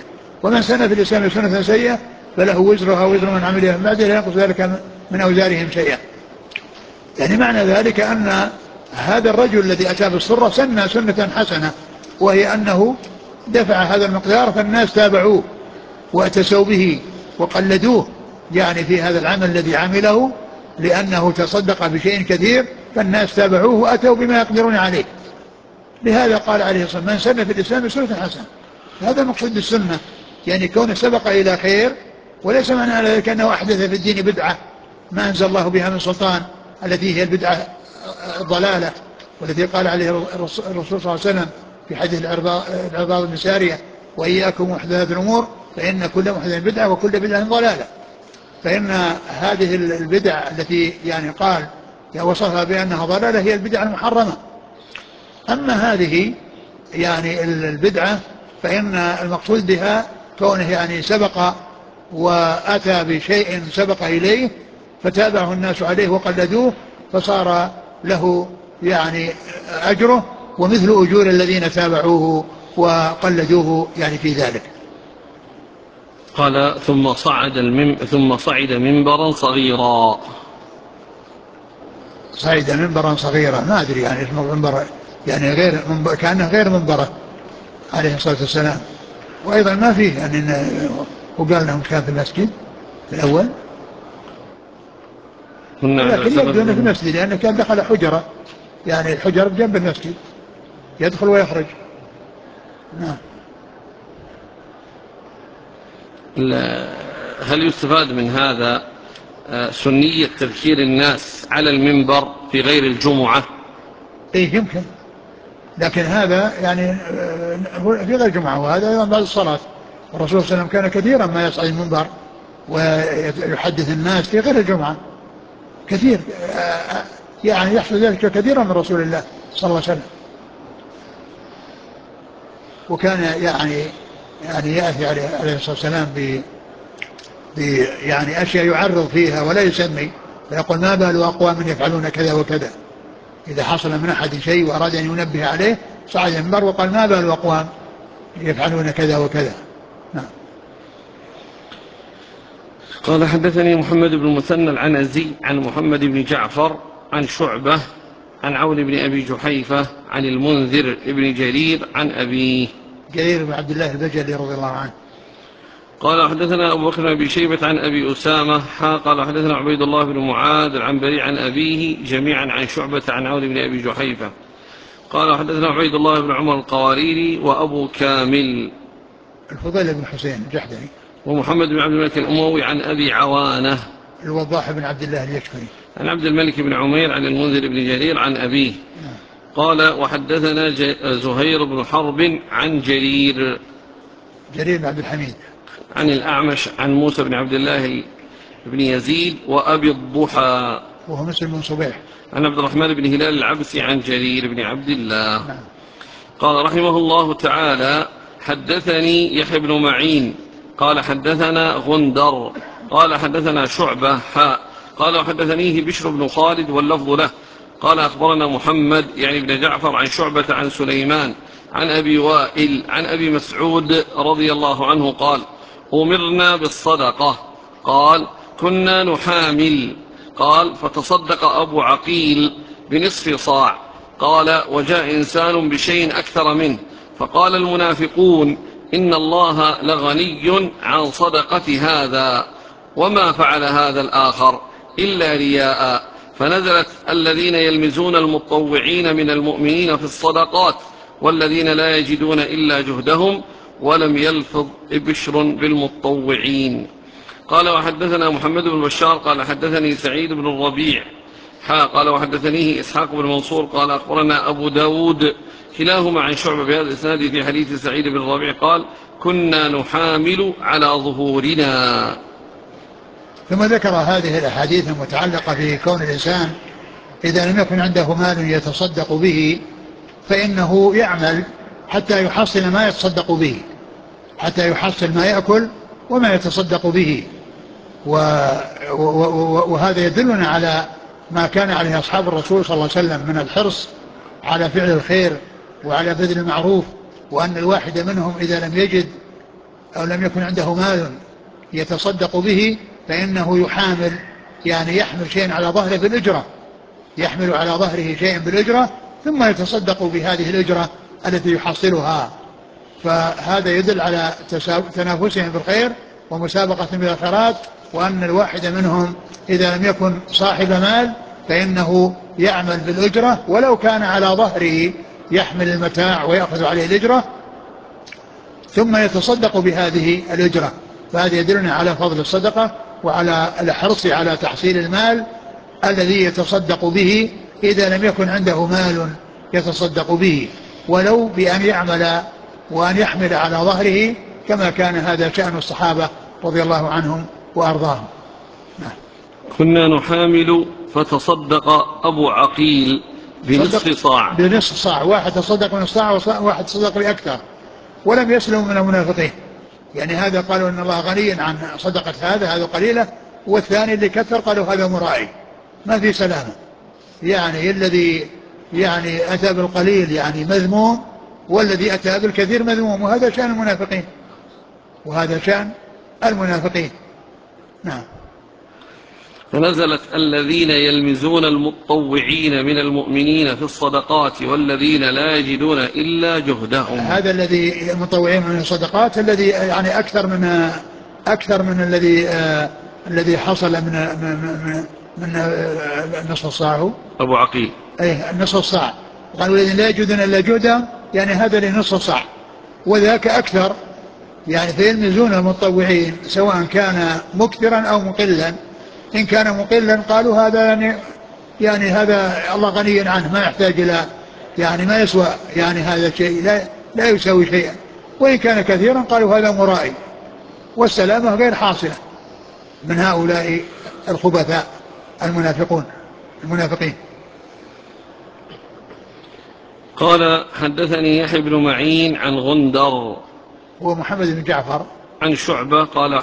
ومن سن في الإسلام سنة سيئة فله وزرها وزر من عملها من بعده لا ينقص ذلك من أوزارهم شيئا. يعني معنى ذلك أن هذا الرجل الذي أتى بالصرة سن سنة حسنة، وهي أنه دفع هذا المقدار فالناس تابعوه وأتسوا به وقلدوه يعني في هذا العمل الذي عمله، لأنه تصدق بشيء كثير فالناس تابعوه وأتوا بما يقدرون عليه. لهذا قال عليه الصلاة والسلام: من سن في الإسلام سنة حسنة. هذا المقصود بالسنة، يعني كونه سبق إلى خير، وليس معنى ذلك أنه أحدث في الدين بدعة ما أنزل الله بها من سلطان، التي هي البدعة الضلالة، والتي قال عليه الرسول صلى الله عليه وسلم في حديث العرباض بن سارية: وإياكم محدثات الأمور فإن كل محدثة بدعة وكل بدعة ضلالة. فإن هذه البدع التي يعني قال وصفها بأنها ضلالة هي البدع المحرمة. أما هذه يعني البدعة فإن المقصود بها كونه يعني سبق وأتى بشيء سبق إليه فتابعه الناس عليه وقلدوه، فصار له يعني أجره ومثل أجور الذين تابعوه وقلدوه يعني في ذلك. قال: ثم صعد منبرا صغيرا. صعد منبرا صغيرا، ما أدري يعني اسمه منبر، يعني غير منبر، كأنه غير منبره عليه الصلاة والسلام. وأيضا ما فيه يعني وقال لهم كان في المسجد في الأول، لكن يبدو أنه في المسجد لأنه كان دخل حجرة، يعني الحجرة جنب المسجد يدخل ويخرج. نعم. هل يستفاد من هذا سنية تذكير الناس على المنبر في غير الجمعة؟ إيه يمكن، لكن هذا يعني في غير الجمعة، وهذا أيضا بعد الصلاة. الرسول صلى الله عليه وسلم كان كثيرا ما يصعد المنبر ويحدث الناس في غير الجمعة كثير، يعني يحصل ذلك كثيرا من رسول الله صلى الله عليه وسلم. وكان يعني يأتي عليه الصلاة والسلام يعني أشياء يعرض فيها ولا يسمي، فيقول: ما بال أقوام يفعلون كذا وكذا. إذا حصل من أحد شيء وأراد أن ينبه عليه صعد المنبر وقال: ما بال أقوام يفعلون كذا وكذا. نعم. قال: حدثني محمد بن المثنى العنزي عن محمد بن جعفر عن شعبة عن عون بن أبي جحيفة عن المنذر بن جرير عن أبيه جرير بن عبد الله البجلي رضي الله عنه. قال: حدثنا أبو بكر بن أبي شيبة عن أبي أسامة قال: حدثنا عبيد الله بن معاذ العنبري عن أبيه جميعا عن شعبة عن عون بن أبي جحيفة قال: حدثنا عبيد الله بن عمر القواريري وأبو كامل الفضيل بن حسين الجحدري ومحمد بن عبد الملك الأموي عن أبي عوانة الوضاح بن عبد الله اليشكري عن عبد الملك بن عمير عن المنذر بن جرير عن أبيه قال: وحدثنا زهير بن حرب عن جرير بن عبد الحميد عن الأعمش عن موسى بن عبد الله بن يزيد وأبي الضحى وهو مسلم بن صبيح عن عبد الرحمن بن هلال العبسي عن جرير بن عبد الله. نعم. قال رحمه الله تعالى: حدثني يحيى بن معين قال: حدثنا غندر قال: حدثنا شعبة قال: وحدثنيه بشر بن خالد واللفظ له قال: أخبرنا محمد يعني بن جعفر عن شعبة عن سليمان عن أبي وائل عن أبي مسعود رضي الله عنه قال: أمرنا بالصدقة. قال: كنا نحامل. قال: فتصدق أبو عقيل بنصف صاع. قال: وجاء إنسان بشيء أكثر منه فقال المنافقون: إن الله لغني عن صدقة هذا وما فعل هذا الآخر إلا رياء. فنزلت: الذين يلمزون المطوعين من المؤمنين في الصدقات والذين لا يجدون إلا جهدهم. ولم يلفظ بشر بالمطوعين. قال: وحدثنا محمد بن بشار قال: حدثني سعيد بن الربيع قال: وحدثنيه إسحاق بن منصور قال: أخبرنا أبو داود كلاهما عن شعبة بهذا الإسناد في حديث سعيد بن الربيع قال: كنا نحامل على ظهورنا. ثم ذكر هذه الأحاديث المتعلقة في كون الإنسان إذا لم يكن عنده مال يتصدق به فإنه يعمل حتى يحصل ما يتصدق به، حتى يحصل ما يأكل وما يتصدق به. وهذا يدلنا على ما كان عليه أصحاب الرسول صلى الله عليه وسلم من الحرص على فعل الخير وعلى بذل المعروف، وأن الواحد منهم إذا لم يجد أو لم يكن عنده مال يتصدق به فإنه يحامل، يعني يحمل شيئا على ظهره بالأجرة، يحمل على ظهره شيئا بالأجرة ثم يتصدق بهذه الأجرة التي يحصلها. فهذا يدل على تنافسهم في الخير ومسابقة بالخيرات، وأن الواحد منهم إذا لم يكن صاحب مال فإنه يعمل بالأجرة ولو كان على ظهره يحمل المتاع ويأخذ عليه الأجرة ثم يتصدق بهذه الأجرة. فهذا يدلنا على فضل الصدقة وعلى الحرص على تحصيل المال الذي يتصدق به إذا لم يكن عنده مال يتصدق به، ولو بأن يعمل وأن يحمل على ظهره كما كان هذا شأن الصحابة رضي الله عنهم وأرضاهم. كنا نحامل فتصدق أبو عقيل بنصف صاع. بنصف صاع، واحد تصدق من الصاع وواحد تصدق بأكثر ولم يسلم من المنافقين. يعني هذا قالوا إن الله غني عن صدقة هذا قليلة، والثاني اللي كثر قالوا هذا مرائي، ما في سلامة. يعني الذي يعني أتى بالقليل يعني مذموم، والذي أتى بالكثير مذموم، وهذا شأن المنافقين، وهذا شأن المنافقين. نعم. فنزلت الذين يلمزون المتطوعين من المؤمنين في الصدقات والذين لا يجدون إلا جهدهم. هذا الذي المتطوعين من الصدقات الذي يعني أكثر من الذي حصل من نصف الصاع. أبو عقيل نصف الصاع، قالوا الذين لا يجدون إلا جهدهم، يعني هذا لنصف الصاع وذاك أكثر. يعني فيلمزون المتطوعين سواء كان مكثرا أو مقلا. إن كان مقلا قالوا هذا يعني هذا الله غني عنه ما يحتاج إلى، يعني ما يسوى، يعني هذا شيء لا يساوي شيئا. وإن كان كثيرا قالوا هذا مرائي، والسلامة غير حاصلة من هؤلاء الخبثاء المنافقين. قال حدثني يحيى بن معين عن غندر هو محمد بن جعفر عن شعبة قال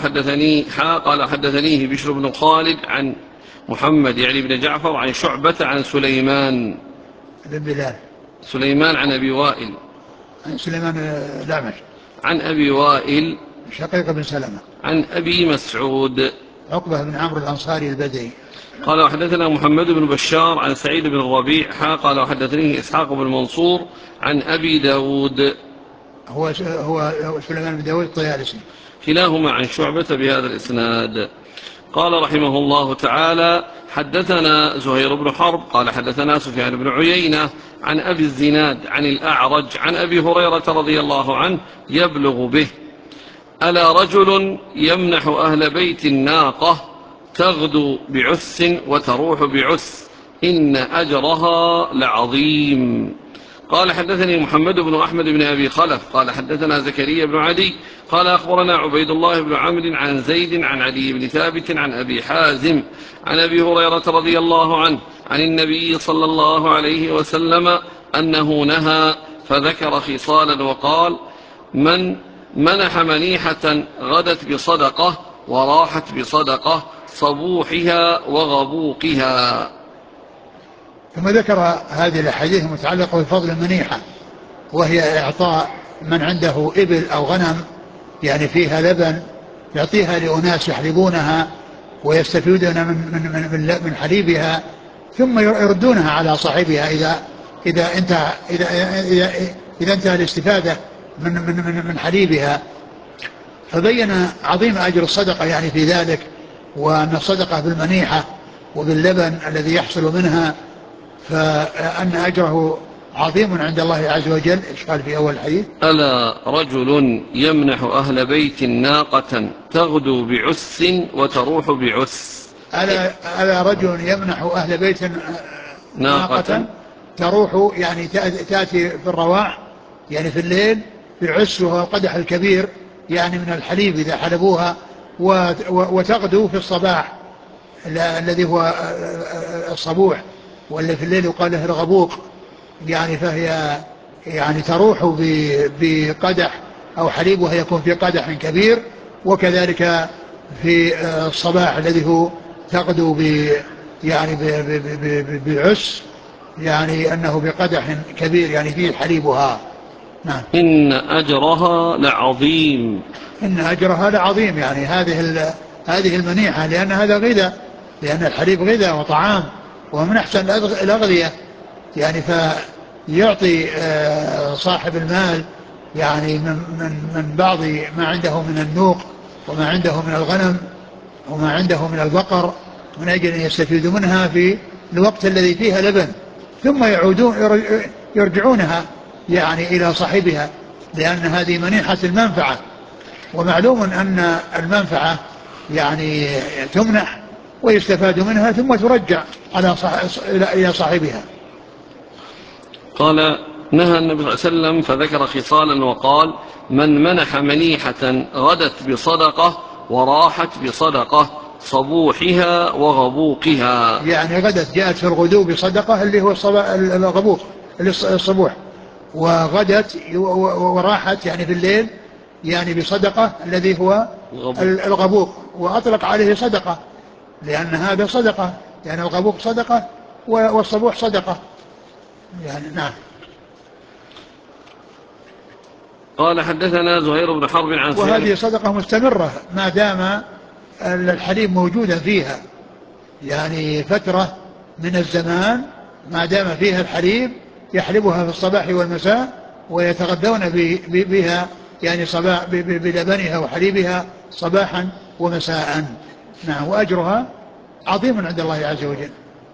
حدثنيه بشر بن خالد عن محمد يعني بن جعفر عن شعبة عن سليمان بن بلال، سليمان عن أبي وائل، عن سليمان الأعمش عن أبي وائل شقيق بن سلمة، عن أبي مسعود عقبة بن عمرو الأنصاري البدري. قال وحدثنا محمد بن بشار عن سعيد بن الربيع قال وحدثني إسحاق بن منصور عن أبي داود هو سليمان بن داود الطيالسي، كلاهما عن شعبة بهذا الإسناد. قال رحمه الله تعالى حدثنا زهير بن حرب قال حدثنا سفيان بن عيينة عن أبي الزناد عن الأعرج عن أبي هريرة رضي الله عنه يبلغ به: ألا رجل يمنح أهل بيت الناقة تغدو بعس وتروح بعس إن أجرها لعظيم. قال حدثني محمد بن أحمد بن أبي خلف قال حدثنا زكريا بن عدي قال أخبرنا عبيد الله بن عمرو عن زيد عن علي بن ثابت عن أبي حازم عن أبي هريرة رضي الله عنه عن النبي صلى الله عليه وسلم أنه نهى فذكر خصالا وقال: من منح منيحة غدت بصدقة وراحت بصدقة صبوحها وغبوقها. ثم ذكر هذه الأحاديث المتعلقة بفضل المنيحة، وهي إعطاء من عنده إبل أو غنم يعني فيها لبن يعطيها لأناس يحلبونها ويستفيدون من حليبها، ثم يردونها على صاحبها إذا انتهى الاستفادة من حليبها. فبين عظيم أجر الصدقة يعني في ذلك، وأن الصدقة بالمنيحة وباللبن الذي يحصل منها فأن أجره عظيم عند الله عز وجل. إيش قال في أول الحديث؟ ألا رجل يمنح أهل بيت ناقة تغدو بعس وتروح بعس. ألا رجل يمنح أهل بيت ناقة تروح يعني تأتي في الرواح يعني في الليل بعس، وهو القدح الكبير يعني من الحليب إذا حلبوها، وتغدو في الصباح الذي هو الصبوح، واللي في الليل يقال له الغبوق، يعني فهي يعني تروح بقدح أو حليبها يكون في قدح كبير، وكذلك في الصباح الذي هو تغدو يعني بعس، يعني أنه بقدح كبير يعني فيه حليبها. نعم. إن أجرها لعظيم. إن أجرها لعظيم، يعني هذه المنيحة، لأن هذا غذاء، لأن الحليب غذاء وطعام ومن أحسن الأغذية، يعني فيعطي صاحب المال يعني من بعض ما عنده من النوق وما عنده من الغنم وما عنده من البقر، من أجل أن يستفيدوا منها في الوقت الذي فيها لبن، ثم يرجعونها يعني إلى صاحبها، لأن هذه منيحة المنفعة. ومعلوم أن المنفعة يعني تمنح ويستفاد منها ثم ترجع إلى صاحبها. قال: نهى النبي صلى الله عليه وسلم فذكر خصالا وقال: من منح منيحة غدت بصدقة وراحت بصدقة صبوحها وغبوقها. يعني غدت جاءت في الغدو بصدقة اللي هو الغبوق الصبوح، وغدت وراحت يعني في الليل يعني بصدقة الذي هو الغبوق، وأطلق عليه صدقة لأن هذا صدقة، يعني الغبوق صدقة والصبوح صدقة يعني. نعم. قال: حدثنا زهير بن حرب عن وهذه صدقة مستمرة ما دام الحليب موجودا فيها، يعني فترة من الزمان ما دام فيها الحليب يحلبها في الصباح والمساء ويتغذون بها، يعني بلبنها وحليبها صباحا ومساء. نعم. وأجرها عظيم عند الله عز وجل.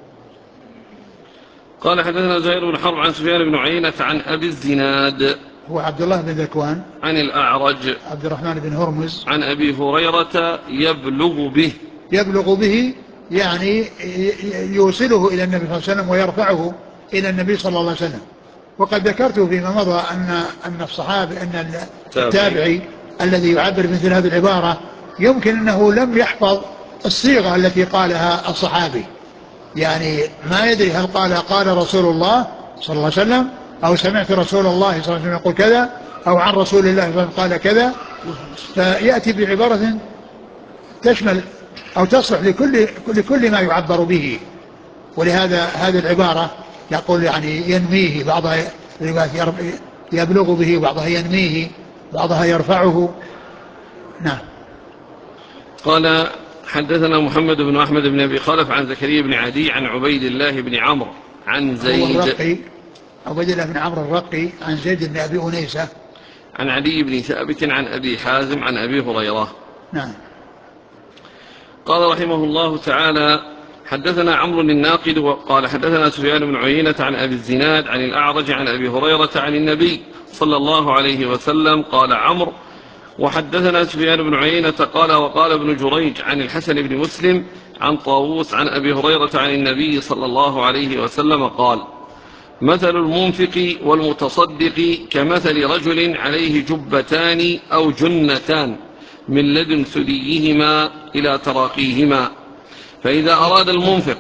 قال: حدثنا زهير بن حرب عن سفيان بن عيينة عن أبي الزناد هو عبد الله بن ذكوان عن الأعرج عبد الرحمن بن هرمز عن أبي هريرة يبلغ به يعني يوصله إلى النبي صلى الله عليه وسلم ويرفعه إلى النبي صلى الله عليه وسلم. وقد ذكرت فيما مضى أن الصحابي أن التابعي الذي يعبر مثل هذه العبارة يمكن أنه لم يحفظ الصيغة التي قالها الصحابي، يعني ما يدري هل قال رسول الله صلى الله عليه وسلم أو سمعت رسول الله صلى الله عليه وسلم يقول كذا أو عن رسول الله صلى الله عليه وسلم قال كذا، فيأتي بعبارة تشمل أو تصلح لكل ما يعبر به. ولهذا هذه العبارة يقول يعني ينميه، بعضها يبلغ به، بعضها ينميه، بعضها يرفعه. نعم. قال: حدثنا محمد بن أحمد بن أبي خلف عن زكريا بن عدي عن عبيد الله بن عمرو عن زيد عبيد الله بن عمرو الرقي عن زيد بن أبي أنيسة عن علي بن ثابت عن أبي حازم عن أبي هريرة. نعم. قال رحمه الله تعالى: حدثنا عمرو الناقد قال: حدثنا سفيان بن عيينة عن أبي الزناد عن الأعرج عن أبي هريرة عن النبي صلى الله عليه وسلم. قال عمرو: وحدثنا سفيان بن عيينة قال: وقال ابن جريج عن الحسن بن مسلم عن طاووس عن أبي هريرة عن النبي صلى الله عليه وسلم قال: مثل المنفق والمتصدق كمثل رجل عليه جبتان أو جنتان من لدن ثديهما إلى تراقيهما، فإذا أراد المنفق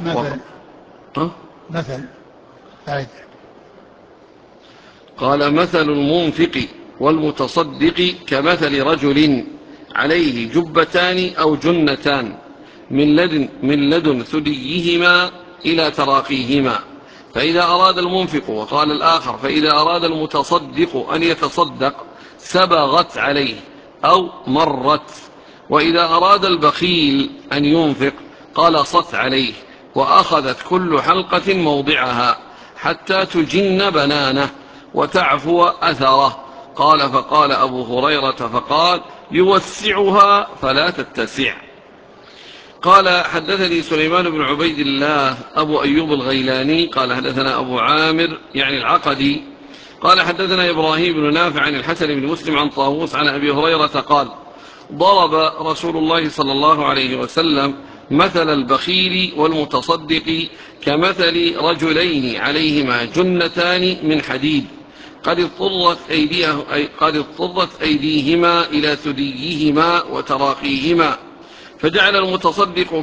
قال: مثل المنفق والمتصدق كمثل رجل عليه جبتان أو جنتان من لدن ثديهما إلى تراقيهما، فإذا أراد المنفق، وقال الآخر: فإذا أراد المتصدق أن يتصدق سبغت عليه أو مرت، وإذا أراد البخيل أن ينفق قلصت عليه وأخذت كل حلقة موضعها حتى تجن بنانه وتعفو أثره. قال: فقال أبو هريرة فقال: يوسعها فلا تتسع. قال: حدثني سليمان بن عبيد الله أبو أيوب الغيلاني قال: حدثنا أبو عامر يعني العقدي قال: حدثنا إبراهيم بن نافع عن الحسن بن مسلم عن طاووس عن أبي هريرة قال: ضرب رسول الله صلى الله عليه وسلم مثل البخيل والمتصدق كمثل رجلين عليهما جنتان من حديد قد اضطرت أيديهما إلى ثديهما وتراقيهما، فجعل المتصدق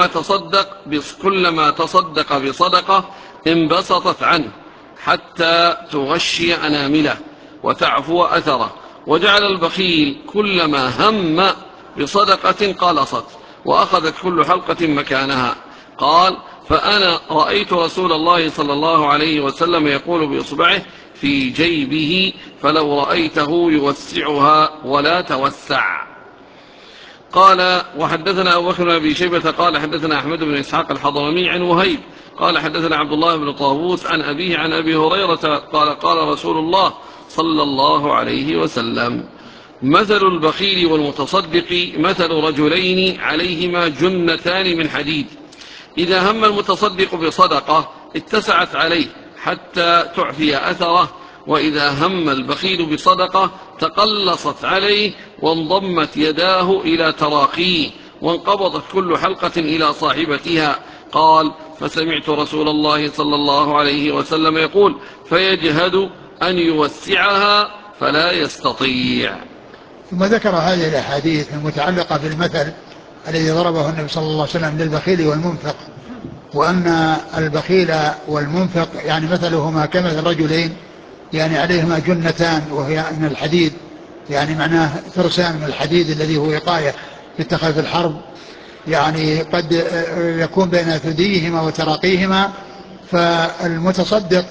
كلما تصدق بصدقة انبسطت عنه حتى تغشي أنامله وتعفو أثره، وجعل البخيل كلما هم بصدقة قلصت وأخذت كل حلقة مكانها. قال: فأنا رأيت رسول الله صلى الله عليه وسلم يقول بإصبعه في جيبه فلو رأيته يوسعها ولا توسع. قال وحدثنا أبو بكر بن أبي شيبة قال حدثنا أحمد بن إسحاق الحضرمي عن وهيب قال حدثنا عبد الله بن طاووس عن أبيه عن أبي هريرة قال قال رسول الله صلى الله عليه وسلم مثل البخيل والمتصدق مثل رجلين عليهما جنتان من حديد إذا هم المتصدق بصدقة اتسعت عليه حتى تعفي أثره، وإذا هم البخيل بصدقة تقلصت عليه وانضمت يداه إلى تراقيه وانقبضت كل حلقة إلى صاحبتها. قال فسمعت رسول الله صلى الله عليه وسلم يقول فيجهد أن يوسعها فلا يستطيع. ثم ذكر هذه الأحاديث المتعلقة بالمثل الذي ضربه النبي صلى الله عليه وسلم للبخيل والمنفق، وأن البخيل والمنفق يعني مثلهما كمثل رجلين يعني عليهما جنتان وهي من الحديد، يعني معناه فرسان من الحديد الذي هو وقاية في اتخاذ الحرب، يعني قد يكون بين ثديهما وتراقيهما. فالمتصدق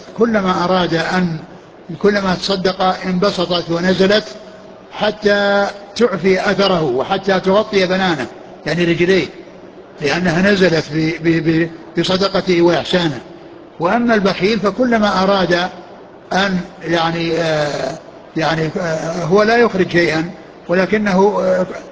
كلما تصدق انبسطت ونزلت حتى تعفي أثره وحتى تغطي بنانه يعني رجليه، لأنها نزلت بصدقته وإحسانه. وأما البخيل فكلما أراد أن هو لا يخرج شيئا، ولكنه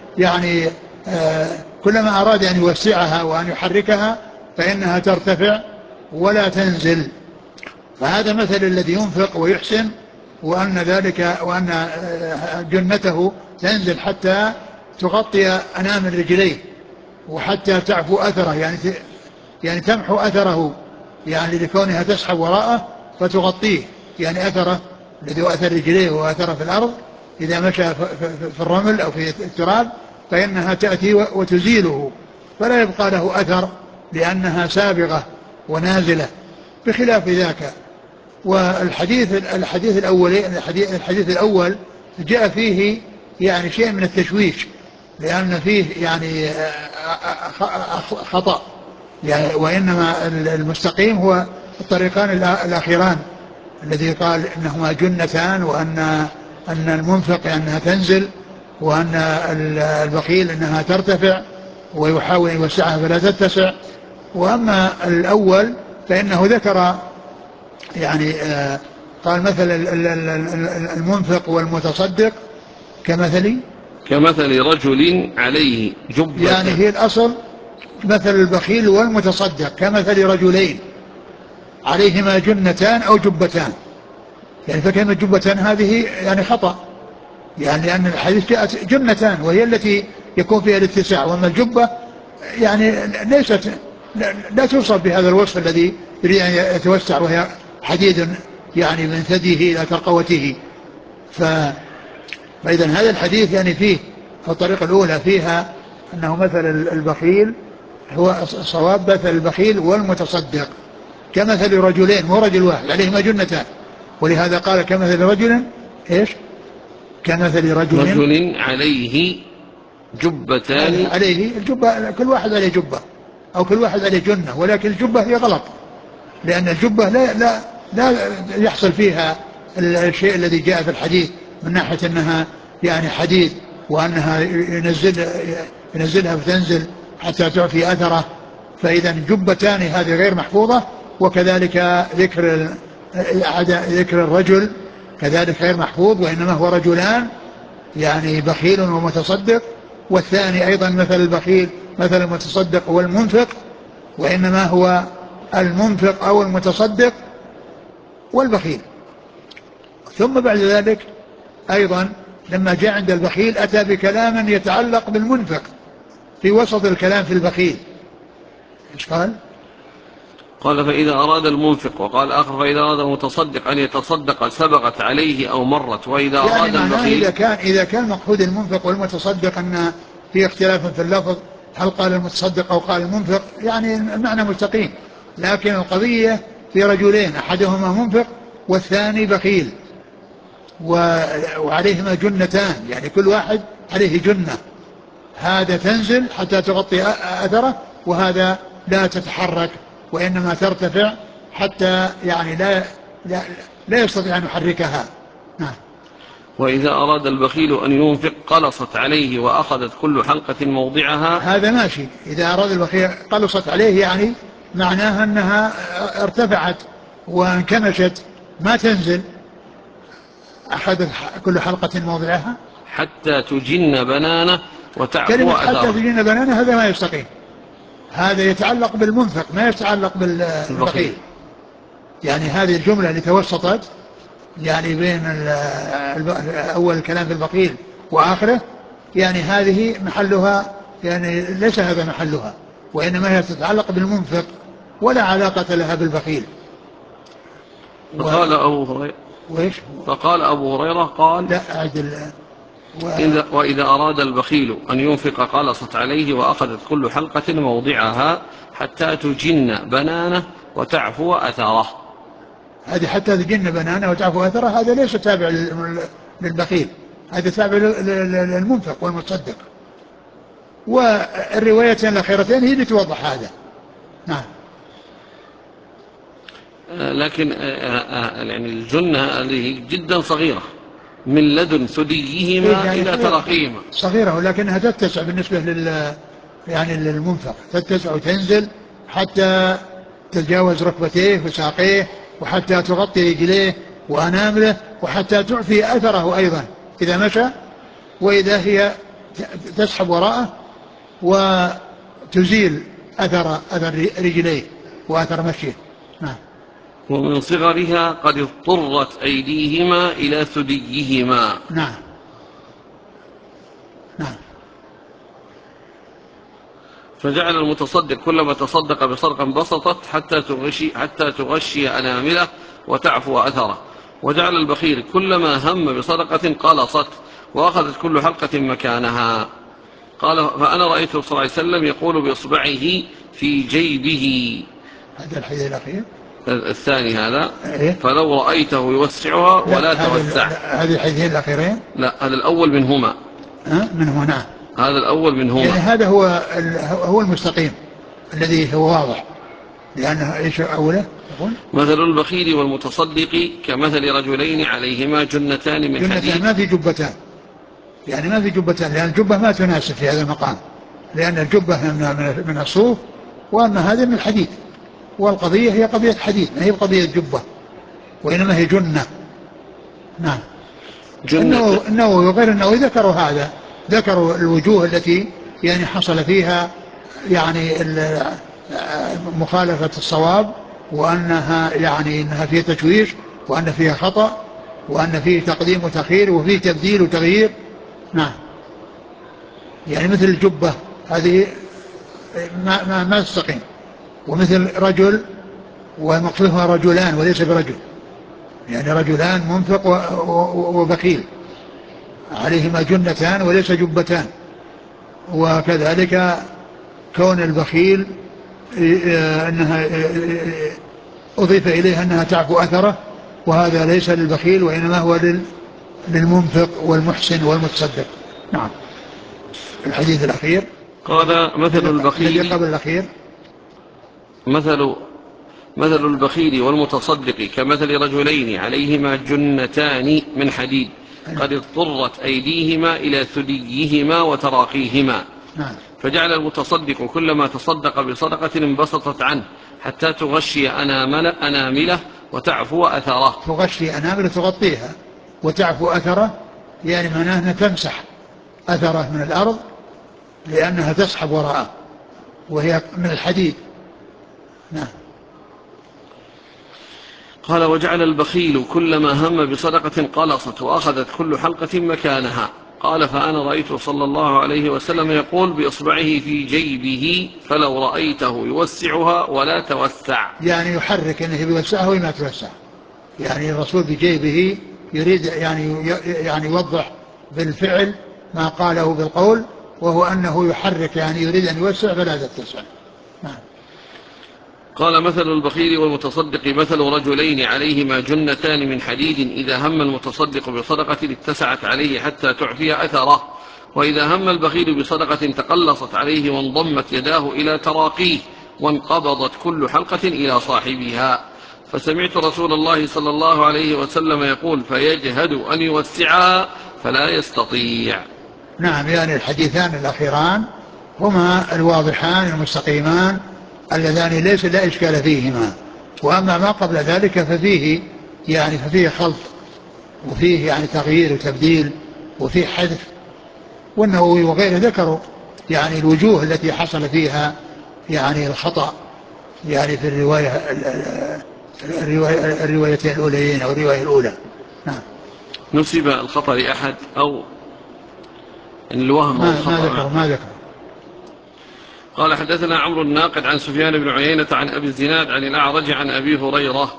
كلما أراد أن يوسعها وأن يحركها فإنها ترتفع ولا تنزل. فهذا مثل الذي ينفق ويحسن، وأن جنته تنزل حتى تغطي أنامل رجليه وحتى تعفو أثره، يعني تمحو أثره، يعني لكونها تسحب وراءه فتغطيه، يعني أثره الذي هو أثر رجليه وأثره في الأرض إذا مشى في الرمل أو في التراب فإنها تأتي وتزيله فلا يبقى له أثر لأنها سابغة ونازلة، بخلاف ذاك. والحديث الأول جاء فيه يعني شيء من التشويش، لأن فيه يعني خطأ، يعني وإنما المستقيم هو الطريقان الأخيران الذي قال إنهما جنتان، وأن المنفق أنها تنزل، وأن البخيل أنها ترتفع ويحاول أن يوسعها فلا تتسع. وأما الأول فإنه ذكر يعني قال مثل المنفق والمتصدق كمثل رجل عليه جبة، يعني هي الأصل مثل البخيل والمتصدق كمثل رجلين عليهما جنتان أو جبتان، يعني فكلمة جبتان هذه يعني خطأ، يعني لأن الحديث جاءت جنتان وهي التي يكون فيها الاتساع، وأما الجبة يعني لا توصف بهذا الوصف الذي يريد أن يتوسع، وهي حديد يعني من ثديه إلى ترقوته. فإذا هذا الحديث يعني فيه الطريقة الأولى فيها أنه مثل البخيل هو صواب مثل البخيل والمتصدق كمثل رجلين، مو رجل واحد عليهما جنتان، ولهذا قال كمثل رجل كمثل رجل عليه جبتان، عليه الجبة كل واحد عليه جبة أو كل واحد عليه جنة، ولكن الجبة هي غلط، لأن الجبة لا يحصل فيها الشيء الذي جاء في الحديث من ناحية أنها يعني حديد وأنها ينزلها فتنزل حتى تعفي أثره. فإذا جبتان هذه غير محفوظة، وكذلك ذكر الرجل كذلك غير محفوظ، وإنما هو رجلان يعني بخيل ومتصدق، والثاني أيضا مثل البخيل مثل المتصدق والمنفق، وإنما هو المنفق أو المتصدق والبخيل. ثم بعد ذلك أيضا لما جاء عند البخيل أتى بكلام يتعلق بالمنفق في وسط الكلام في البخيل. إيش قال؟ قال فإذا أراد المنفق، وقال آخر فإذا أراد المتصدق أن يتصدق سبقت عليه أو مرت، وإذا يعني أراد البخيل إذا كان مقصود المنفق والمتصدق أن في اختلاف في اللفظ هل قال المتصدق أو قال المنفق، يعني المعنى مستقيم، لكن القضية في رجلين أحدهما منفق والثاني بخيل وعليهما جنتان، يعني كل واحد عليه جنة، هذا تنزل حتى تغطي أثره وهذا لا تتحرك وإنما ترتفع حتى يعني لا, لا يستطيع أن يحركها. نعم. وإذا أراد البخيل أن ينفق قلصت عليه وأخذت كل حلقة موضعها. هذا ماشي، إذا أراد البخيل قلصت عليه يعني معناها أنها ارتفعت وانكمشت ما تنزل، أخذت كل حلقة موضعها حتى تجن بنانه وتعفو كلمة حتى أثره. تجن بنانه هذا ما يستقيم، هذا يتعلق بالمنفق ما يتعلق البخيل. بالبخيل. يعني هذه الجملة اللي توسطت يعني بين أول الكلام في البخيل وآخره، يعني هذه محلها يعني ليس هذا محلها، وإنما هي تتعلق بالمنفق ولا علاقة لها بالبخيل. فقال أبو هريرة وإيش؟ فقال أبو هريرة قال لا أعدل وإذا أراد البخيل أن ينفق قلصت عليه وأخذت كل حلقة موضعها حتى تجن بنانه وتعفو أثره. هذه حتى تجن بنانه وتعفو أثره، هذا ليس تابع للبخيل، هذا تابع للمنفق والمتصدق، والروايتين الأخيرتين هي اللي توضح هذا. نعم. لكن يعني الجنة هذه جدا صغيرة من لدن ثديهما يعني إلى تراقيهما، صغيرة ولكنها تتسع بالنسبة يعني للمنفق، تتسع وتنزل حتى تتجاوز ركبتيه وساقيه، وحتى تغطي رجليه وأنامله، وحتى تعفي أثره أيضا إذا مشى، وإذا هي تسحب وراءه وتزيل أثر رجليه وأثر مشيه. نعم. ومن صغرها قد اضطرت أيديهما إلى ثديهما. نعم. نعم. فجعل المتصدق كلما تصدق بصدقة انبسطت حتى تغشي أنامله وتعفو أثره، وجعل البخيل كلما هم بصدقة قلصت وأخذت كل حلقة مكانها. قال فأنا رأيت صلى الله عليه وسلم يقول بإصبعه في جيبه. هذا الحديث الأخير الثاني هذا إيه؟ فلو رأيته يوسعها ولا توسع. هذه الحديثين الأخيرين. لا هذا الأول منهما. من هنا هذا الأول منهما يعني هذا هو المستقيم الذي هو واضح، لأنه إيش أوله يقول مثل البخيل والمتصدق كمثل رجلين عليهما جنتان من حديد. ما في جبتان، يعني ما في جبتان، لأن الجبة ما تناسب في هذا المقام، لأن الجبة من الصوف، وأما هذا من الحديد، والقضية هي قضية حديد ما هي قضية جبة، وإنما هي جنة. نعم. النووي وغير النووي ذكروا هذا، ذكروا الوجوه التي يعني حصل فيها يعني مخالفة الصواب، وأنها يعني أنها فيها تشويش، وأن فيها خطأ، وأن فيه تقديم وتأخير، وفيه تبديل وتغيير. نعم. يعني مثل الجبة هذه ما تستقيم، ومثل رجل ومقصودها رجلان وليس برجل، يعني رجلان منفق وبخيل عليهما جنتان وليس جبتان. وكذلك كون البخيل أنها أضيف إليها أنها تعفو أثره، وهذا ليس للبخيل وإنما هو للمنفق والمحسن والمتصدق. نعم. الحديث الأخير قال مثل البخيل قبل الأخير مثل البخيل والمتصدق كمثل رجلين عليهما جنتان من حديد قد اضطرت أيديهما إلى ثديهما وتراقيهما. نعم. فجعل المتصدق كلما تصدق بصدقة انبسطت عنه حتى تغشي أنامله وتعفو أثره. تغشي أنامله تغطيها وتعفو أثره، يعني معناه أنها تمسح أثره من الأرض لأنها تسحب وراءه وهي من الحديد. نعم. قال وجعل البخيل كلما هم بصدقة قلصت وأخذت كل حلقة مكانها. قال فأنا رأيت صلى الله عليه وسلم يقول بإصبعه في جيبه فلو رأيته يوسعها ولا توسع، يعني يحرك أنه بيوسعها وما توسع، يعني الرسول بجيبه يريد يعني يوضح بالفعل ما قاله بالقول، وهو أنه يحرك يعني يريد أن يوسع فلا تتسع. نعم. قال مثل البخيل والمتصدق مثل رجلين عليهما جنتان من حديد إذا هم المتصدق بصدقة اتسعت عليه حتى تعفي أثره، وإذا هم البخيل بصدقة تقلصت عليه وانضمت يداه إلى تراقيه وانقبضت كل حلقة إلى صاحبها. فسمعت رسول الله صلى الله عليه وسلم يقول: فيجهد أن يوسعها فلا يستطيع. نعم، يعني الحديثان الأخيران هما الواضحان المستقيمان اللذان ليس لا إشكال فيهما. وأما ما قبل ذلك ففيه خلط، وفيه يعني تغيير وتبديل، وفيه حذف. والنووي وغيره ذكروا يعني الوجوه التي حصل فيها يعني الخطأ يعني في الروايتين الأوليين أو الرواية الأولى. نعم. نسب الخطأ لأحد أو الوهم أو الخطأ؟ ما ذكر. قال: حدثنا عمرو الناقد عن سفيان بن عيينة عن أبي الزناد عن الأعرج عن أبي هريرة.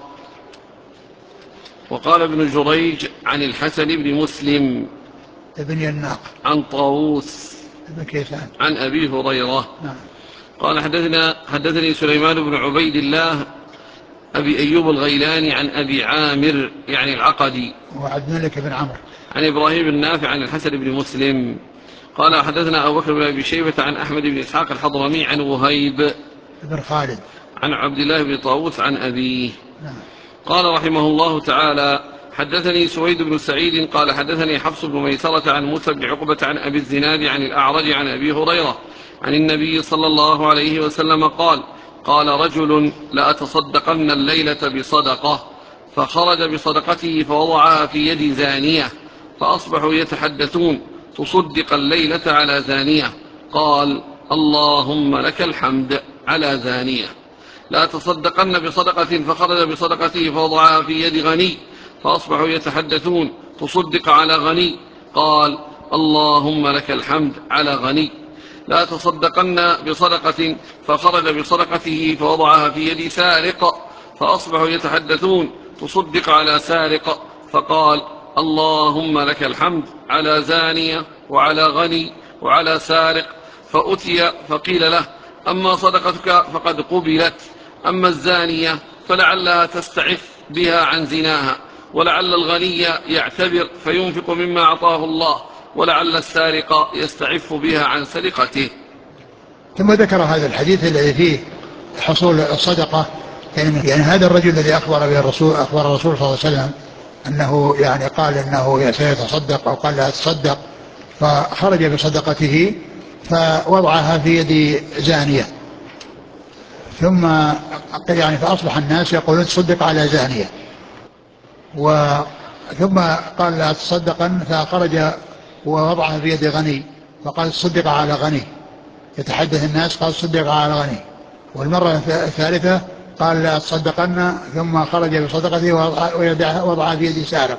وقال ابن جريج عن الحسن بن مسلم ابن يناق عن طاووس ابن كيسان عن أبي هريرة. نعم. قال: حدثني سليمان بن عبيد الله أبي أيوب الغيلاني عن أبي عامر يعني العقدي وعبد الملك بن عمرو عن إبراهيم النافع عن الحسن بن مسلم. قال: حدثنا أبو بكر بن أبي شيبة عن أحمد بن إسحاق الحضرمي عن وهيب بن خالد عن عبد الله بن طاووس عن أبيه. نعم. قال رحمه الله تعالى: حدثني سويد بن سعيد قال: حدثني حفص بن ميسرة عن موسى بن عقبة عن أبي الزناد عن الأعرج عن أبي هريرة عن النبي صلى الله عليه وسلم قال: قال رجل: لأتصدقن الليلة بصدقة، فخرج بصدقته فوضعها في يد زانية، فأصبحوا يتحدثون: تصدق الليلة على زانية. قال: اللهم لك الحمد على زانية. لا تصدقن بصدقة، فخرج بصدقته فوضعها في يد غني، فأصبحوا يتحدثون: تصدق على غني. قال: اللهم لك الحمد على غني. لا تصدقن بصدقة، فخرج بصدقته فوضعها في يد سارق، فأصبحوا يتحدثون: تصدق على سارق. فقال: اللهم لك الحمد على زانية وعلى غني وعلى سارق. فأتي فقيل له: أما صدقتك فقد قبلت، أما الزانية فلعلها تستعف بها عن زناها، ولعل الغني يعتبر فينفق مما أعطاه الله، ولعل السارق يستعف بها عن سرقته. ثم ذكر هذا الحديث الذي فيه حصول الصدقة. يعني هذا الرجل الذي أخبر الرسول صلى الله عليه وسلم أنه يعني قال أنه سيتصدق أو قال لا تصدق، فخرج بصدقته فوضعها في يد زانية، ثم يعني فأصبح الناس يقولون تصدق على زانية، ثم قال لا تصدقن، فخرج ووضعها في يد غني فقال تصدق على غني، يتحدث الناس قال صدق على غني. والمرة الثالثة قال لا تصدقن، ثم خرج بصدقته ووضعها في يد سارق،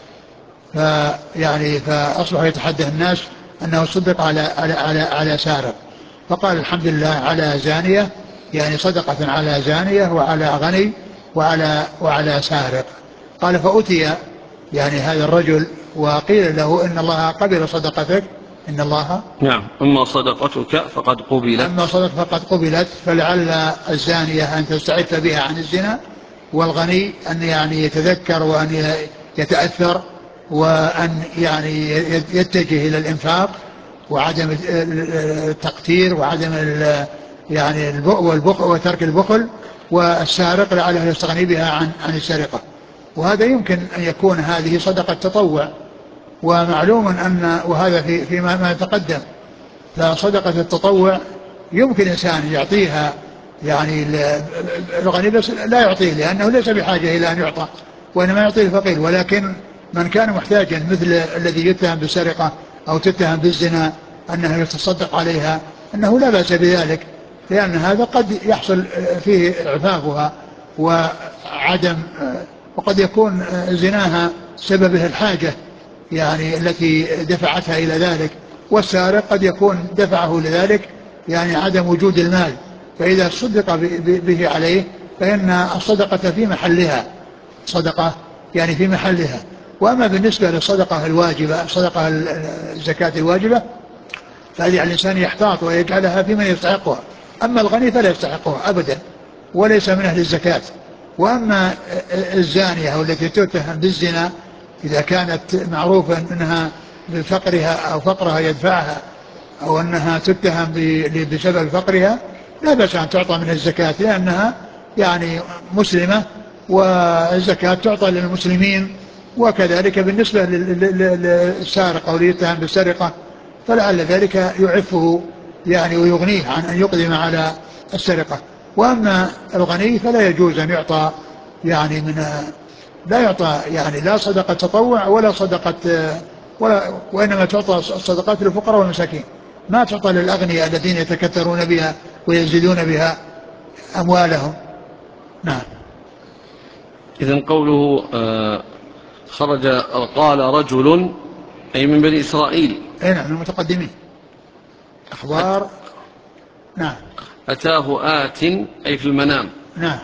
فأصبح يتحدث الناس أنه صدق على سارق، فقال الحمد لله على زانية، يعني صدقة على زانية وعلى غني وعلى سارق. قال: فأتي يعني هذا الرجل وقيل له إن الله قبل صدقتك، إن الله نعم. أما صدقتك فقد قبلت، أما صدق فقد قبلت، فلعل الزانية أن تستعف بها عن الزنا، والغني أن يعني يتذكر وأن يتأثر وأن يعني يتجه إلى الإنفاق وعدم التقتير وعدم يعني البخل وترك البخل، والسارق لعله يستغني بها عن السرقة. وهذا يمكن أن يكون هذه صدقة تطوع، ومعلوم أن وهذا فيما يتقدم، فصدقة التطوع يمكن إنسان يعطيها يعني الغني بس لا يعطيه لأنه ليس بحاجة إلى أن يعطى، وإنما يعطيه الفقير. ولكن من كان محتاجا مثل الذي يتهم بالسرقة أو تتهم بالزنا أنه يتصدق عليها، أنه لا بأس بذلك، لأن هذا قد يحصل فيه إعفافها وعدم، وقد يكون زناها سببه الحاجة يعني التي دفعتها إلى ذلك، والسارق قد يكون دفعه لذلك يعني عدم وجود المال، فإذا صدق به عليه فإن الصدقة في محلها، صدقة يعني في محلها. وأما بالنسبة للصدقة الواجبة، صدقة الزكاة الواجبة، فهذه الإنسان يحتاط ويجعلها في من يستحقها، أما الغني فلا يستحقها أبدا وليس من أهل الزكاة. وأما الزانية أو التي تتهم بالزنا إذا كانت معروفة أنها بفقرها أو فقرها يدفعها، أو أنها تتهم بسبب فقرها، لا بأس أن تعطى من الزكاة لأنها يعني مسلمة، والزكاة تعطى للمسلمين. وكذلك بالنسبة للسارق أو ليتهم بالسرقة فلعل ذلك يعفه يعني ويغنيه عن أن يقدم على السرقة. وأما الغني فلا يجوز أن يعطى يعني لا يعطى يعني لا صدقة تطوع ولا صدقة وإنما تعطى الصدقات للفقراء والمساكين، ما تعطى للأغنياء الذين يتكثرون بها ويزيدون بها أموالهم. نعم. إذن قوله خرج قال رجل أي من بني إسرائيل. أي نعم، من المتقدمين أخبار. نعم. أتاه آت أي في المنام. نعم،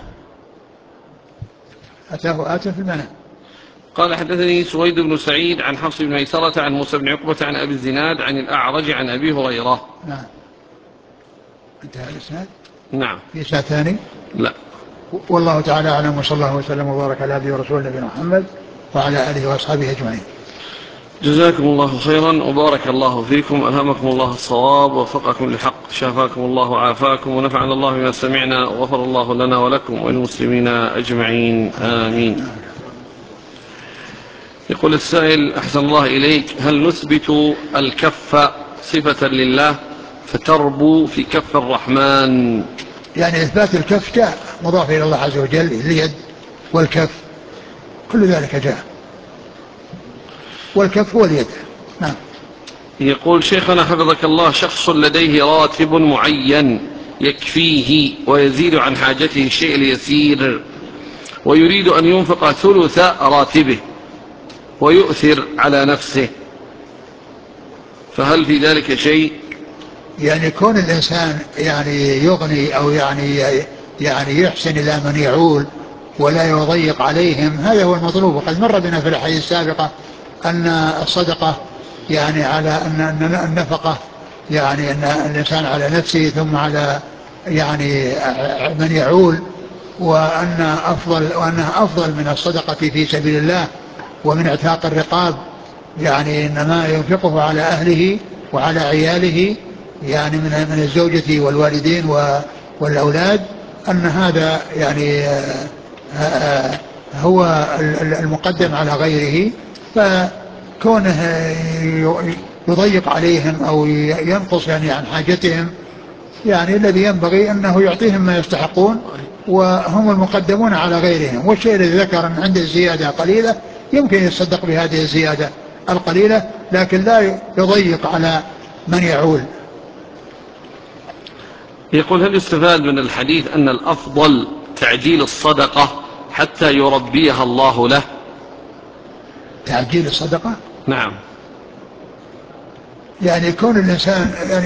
أتاه آت في المنام. قال حدثني سويد بن سعيد عن حفص بن ميسرة عن موسى بن عقبة عن أبي الزناد عن الأعرج عن أبي هريرة. نعم. انتهى الإسناد. نعم. في شيء ثاني؟ لا. والله تعالى أعلم، وصلى الله وسلم وبارك على عبده ورسوله نبينا محمد وعلى آله وأصحابه أجمعين. جزاكم الله خيرا وبارك الله فيكم، ألهمكم الله الصواب ووفقكم للحق، شافاكم الله وعافاكم، ونفعنا الله بما سمعنا، وغفر الله لنا ولكم وللمسلمين أجمعين، آمين. يقول السائل أحسن الله إليك، هل نثبت الكف صفة لله فتربو في كف الرحمن؟ يعني إثبات الكف جاء مضاف إلى الله عز وجل، اليد والكف كل ذلك جاء، والكف هو اليد. نعم. يقول شيخنا حفظك الله، شخص لديه راتب معين يكفيه ويزيد عن حاجته الشيء اليسير، ويريد أن ينفق ثلث راتبه ويؤثر على نفسه، فهل في ذلك شيء؟ يعني كون الإنسان يعني يغني أو يعني يحسن إلى من يعول ولا يضيق عليهم، هذا هو المطلوب. وقد مر بنا في الحديث السابقة أن الصدقة يعني على أن النفقة يعني أن الإنسان على نفسه ثم على يعني من يعول، وأنها أفضل من الصدقة في سبيل الله ومن اعتاق الرقاب. يعني إنما ينفقه على أهله وعلى عياله يعني من الزوجة والوالدين والأولاد، أن هذا يعني هو المقدم على غيره. فكونه يضيق عليهم أو ينقص يعني عن حاجتهم، يعني الذي ينبغي أنه يعطيهم ما يستحقون وهم المقدمون على غيرهم. والشيء الذي ذكر أن عنده زيادة قليلة يمكن يتصدق بهذه الزيادة القليلة، لكن لا يضيق على من يعول. يقول هل يستفاد من الحديث أن الأفضل تعجيل الصدقة حتى يربيها الله له؟ تعجيل الصدقة؟ نعم. يعني يكون الإنسان يعني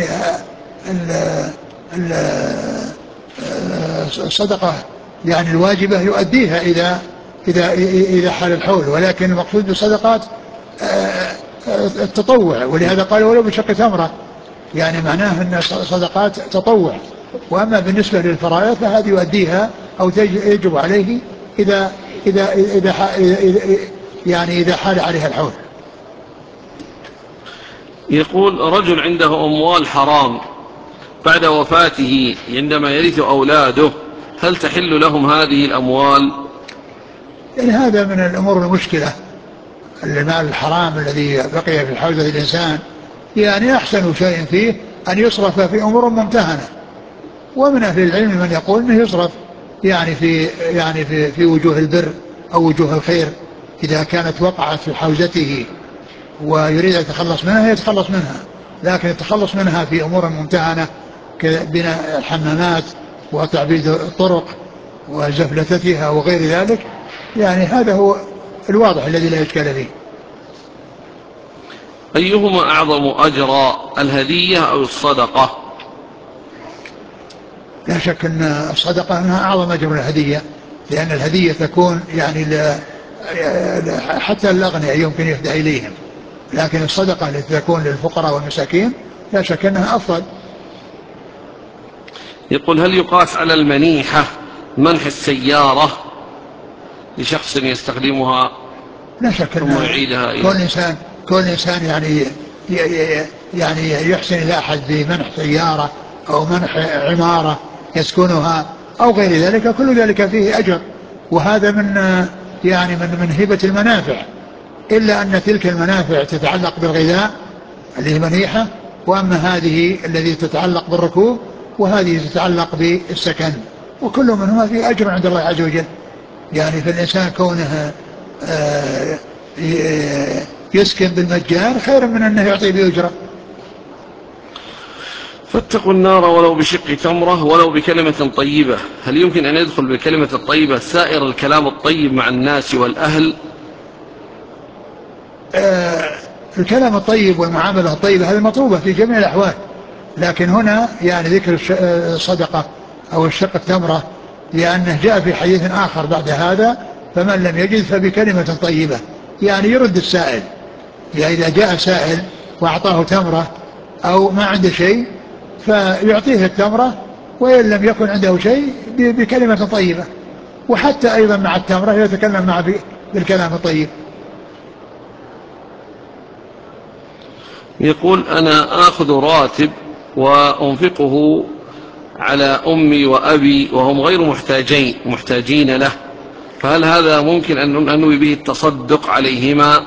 الصدقة يعني الواجبة يؤديها إذا حال الحول، ولكن المقصود بالصدقات التطوع، ولهذا قال ولو بشق تمرة، يعني معناه أن الصدقات تطوع. وأما بالنسبة للفرائض فهذه يؤديها أو يجب عليه إذا حال عليها الحول. يقول رجل عنده أموال حرام بعد وفاته عندما يرث أولاده، هل تحل لهم هذه الأموال؟ يعني هذا من الأمور المشكلة، المال الحرام الذي بقي في حوزة الإنسان، يعني أحسن شيء فيه أن يصرف في أمور ممتهنة. ومن أهل العلم من يقول أنه يصرف في وجوه البر أو وجوه الخير، إذا كانت وقعت في حوزته ويريد أن يتخلص منها يتخلص منها، لكن التخلص منها في أمور ممتهنة كبناء الحمامات وتعبيد الطرق وزفلتتها وغير ذلك، يعني هذا هو الواضح الذي لا إشكال فيه. أيهما أعظم أجرا، الهدية أو الصدقة؟ لا شك أن الصدقة أنها أعظم أجر من الهدية، لأن الهدية تكون يعني حتى الأغنياء يمكن يهدى إليهم، لكن الصدقة التي تكون للفقراء والمساكين لا شك أنها أفضل. يقول هل يقاس على المنيحة منح السيارة لشخص يستخدمها لا شك ثم يعيدها إليه؟ كل إنسان يعني يحسن إلى أحد بمنح سيارة أو منح عمارة يسكنها أو غير ذلك، كل ذلك فيه أجر، وهذا من يعني من هبة المنافع، إلا أن تلك المنافع تتعلق بالغذاء اللي هي منيحة، وأما هذه الذي تتعلق بالركوب وهذه تتعلق بالسكن، وكل منهما فيه أجر عند الله عز وجل. يعني فالإنسان كونه يسكن بالمجان خير من أنه يعطي بأجرة. فاتقوا النار ولو بشق تمرة ولو بكلمة طيبة. هل يمكن أن يدخل بالكلمة الطيبة سائر الكلام الطيب مع الناس والأهل؟ الكلام الطيب والمعاملة الطيبة هذه مطلوبة في جميع الأحوال، لكن هنا يعني ذكر الصدقة أو الشق التمرة لأنه جاء في حديث آخر بعد هذا: فمن لم يجد فبكلمة طيبة، يعني يرد السائل. يعني إذا جاء سائل وأعطاه تمرة أو ما عنده شيء فيعطيه التمرة، وإن لم يكن عنده شيء بكلمة طيبة، وحتى أيضا مع التمرة يتكلم معه بالكلام الطيب. يقول: أنا آخذ راتب وأنفقه على أمي وأبي وهم غير محتاجين له، فهل هذا ممكن أن أنوي به التصدق عليهما؟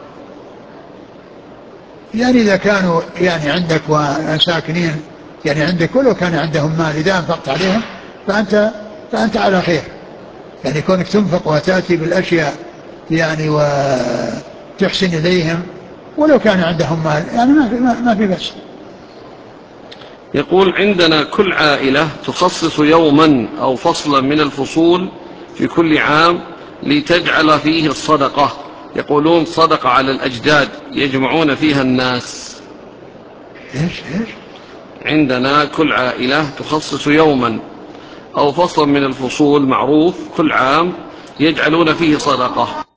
يعني إذا كانوا يعني عندك وساكنين يعني عندك ولو كان عندهم مال، إذا أنفقت عليهم فأنت على خير. يعني كونك تنفق وتأتي بالأشياء يعني وتحسن إليهم ولو كان عندهم مال يعني ما في بس. يقول: عندنا كل عائلة تخصص يوما أو فصلا من الفصول في كل عام لتجعل فيه الصدقة، يقولون صدقة على الأجداد، يجمعون فيها الناس. إيش عندنا كل عائلة تخصص يوما أو فصلا من الفصول معروف كل عام يجعلون فيه صدقة.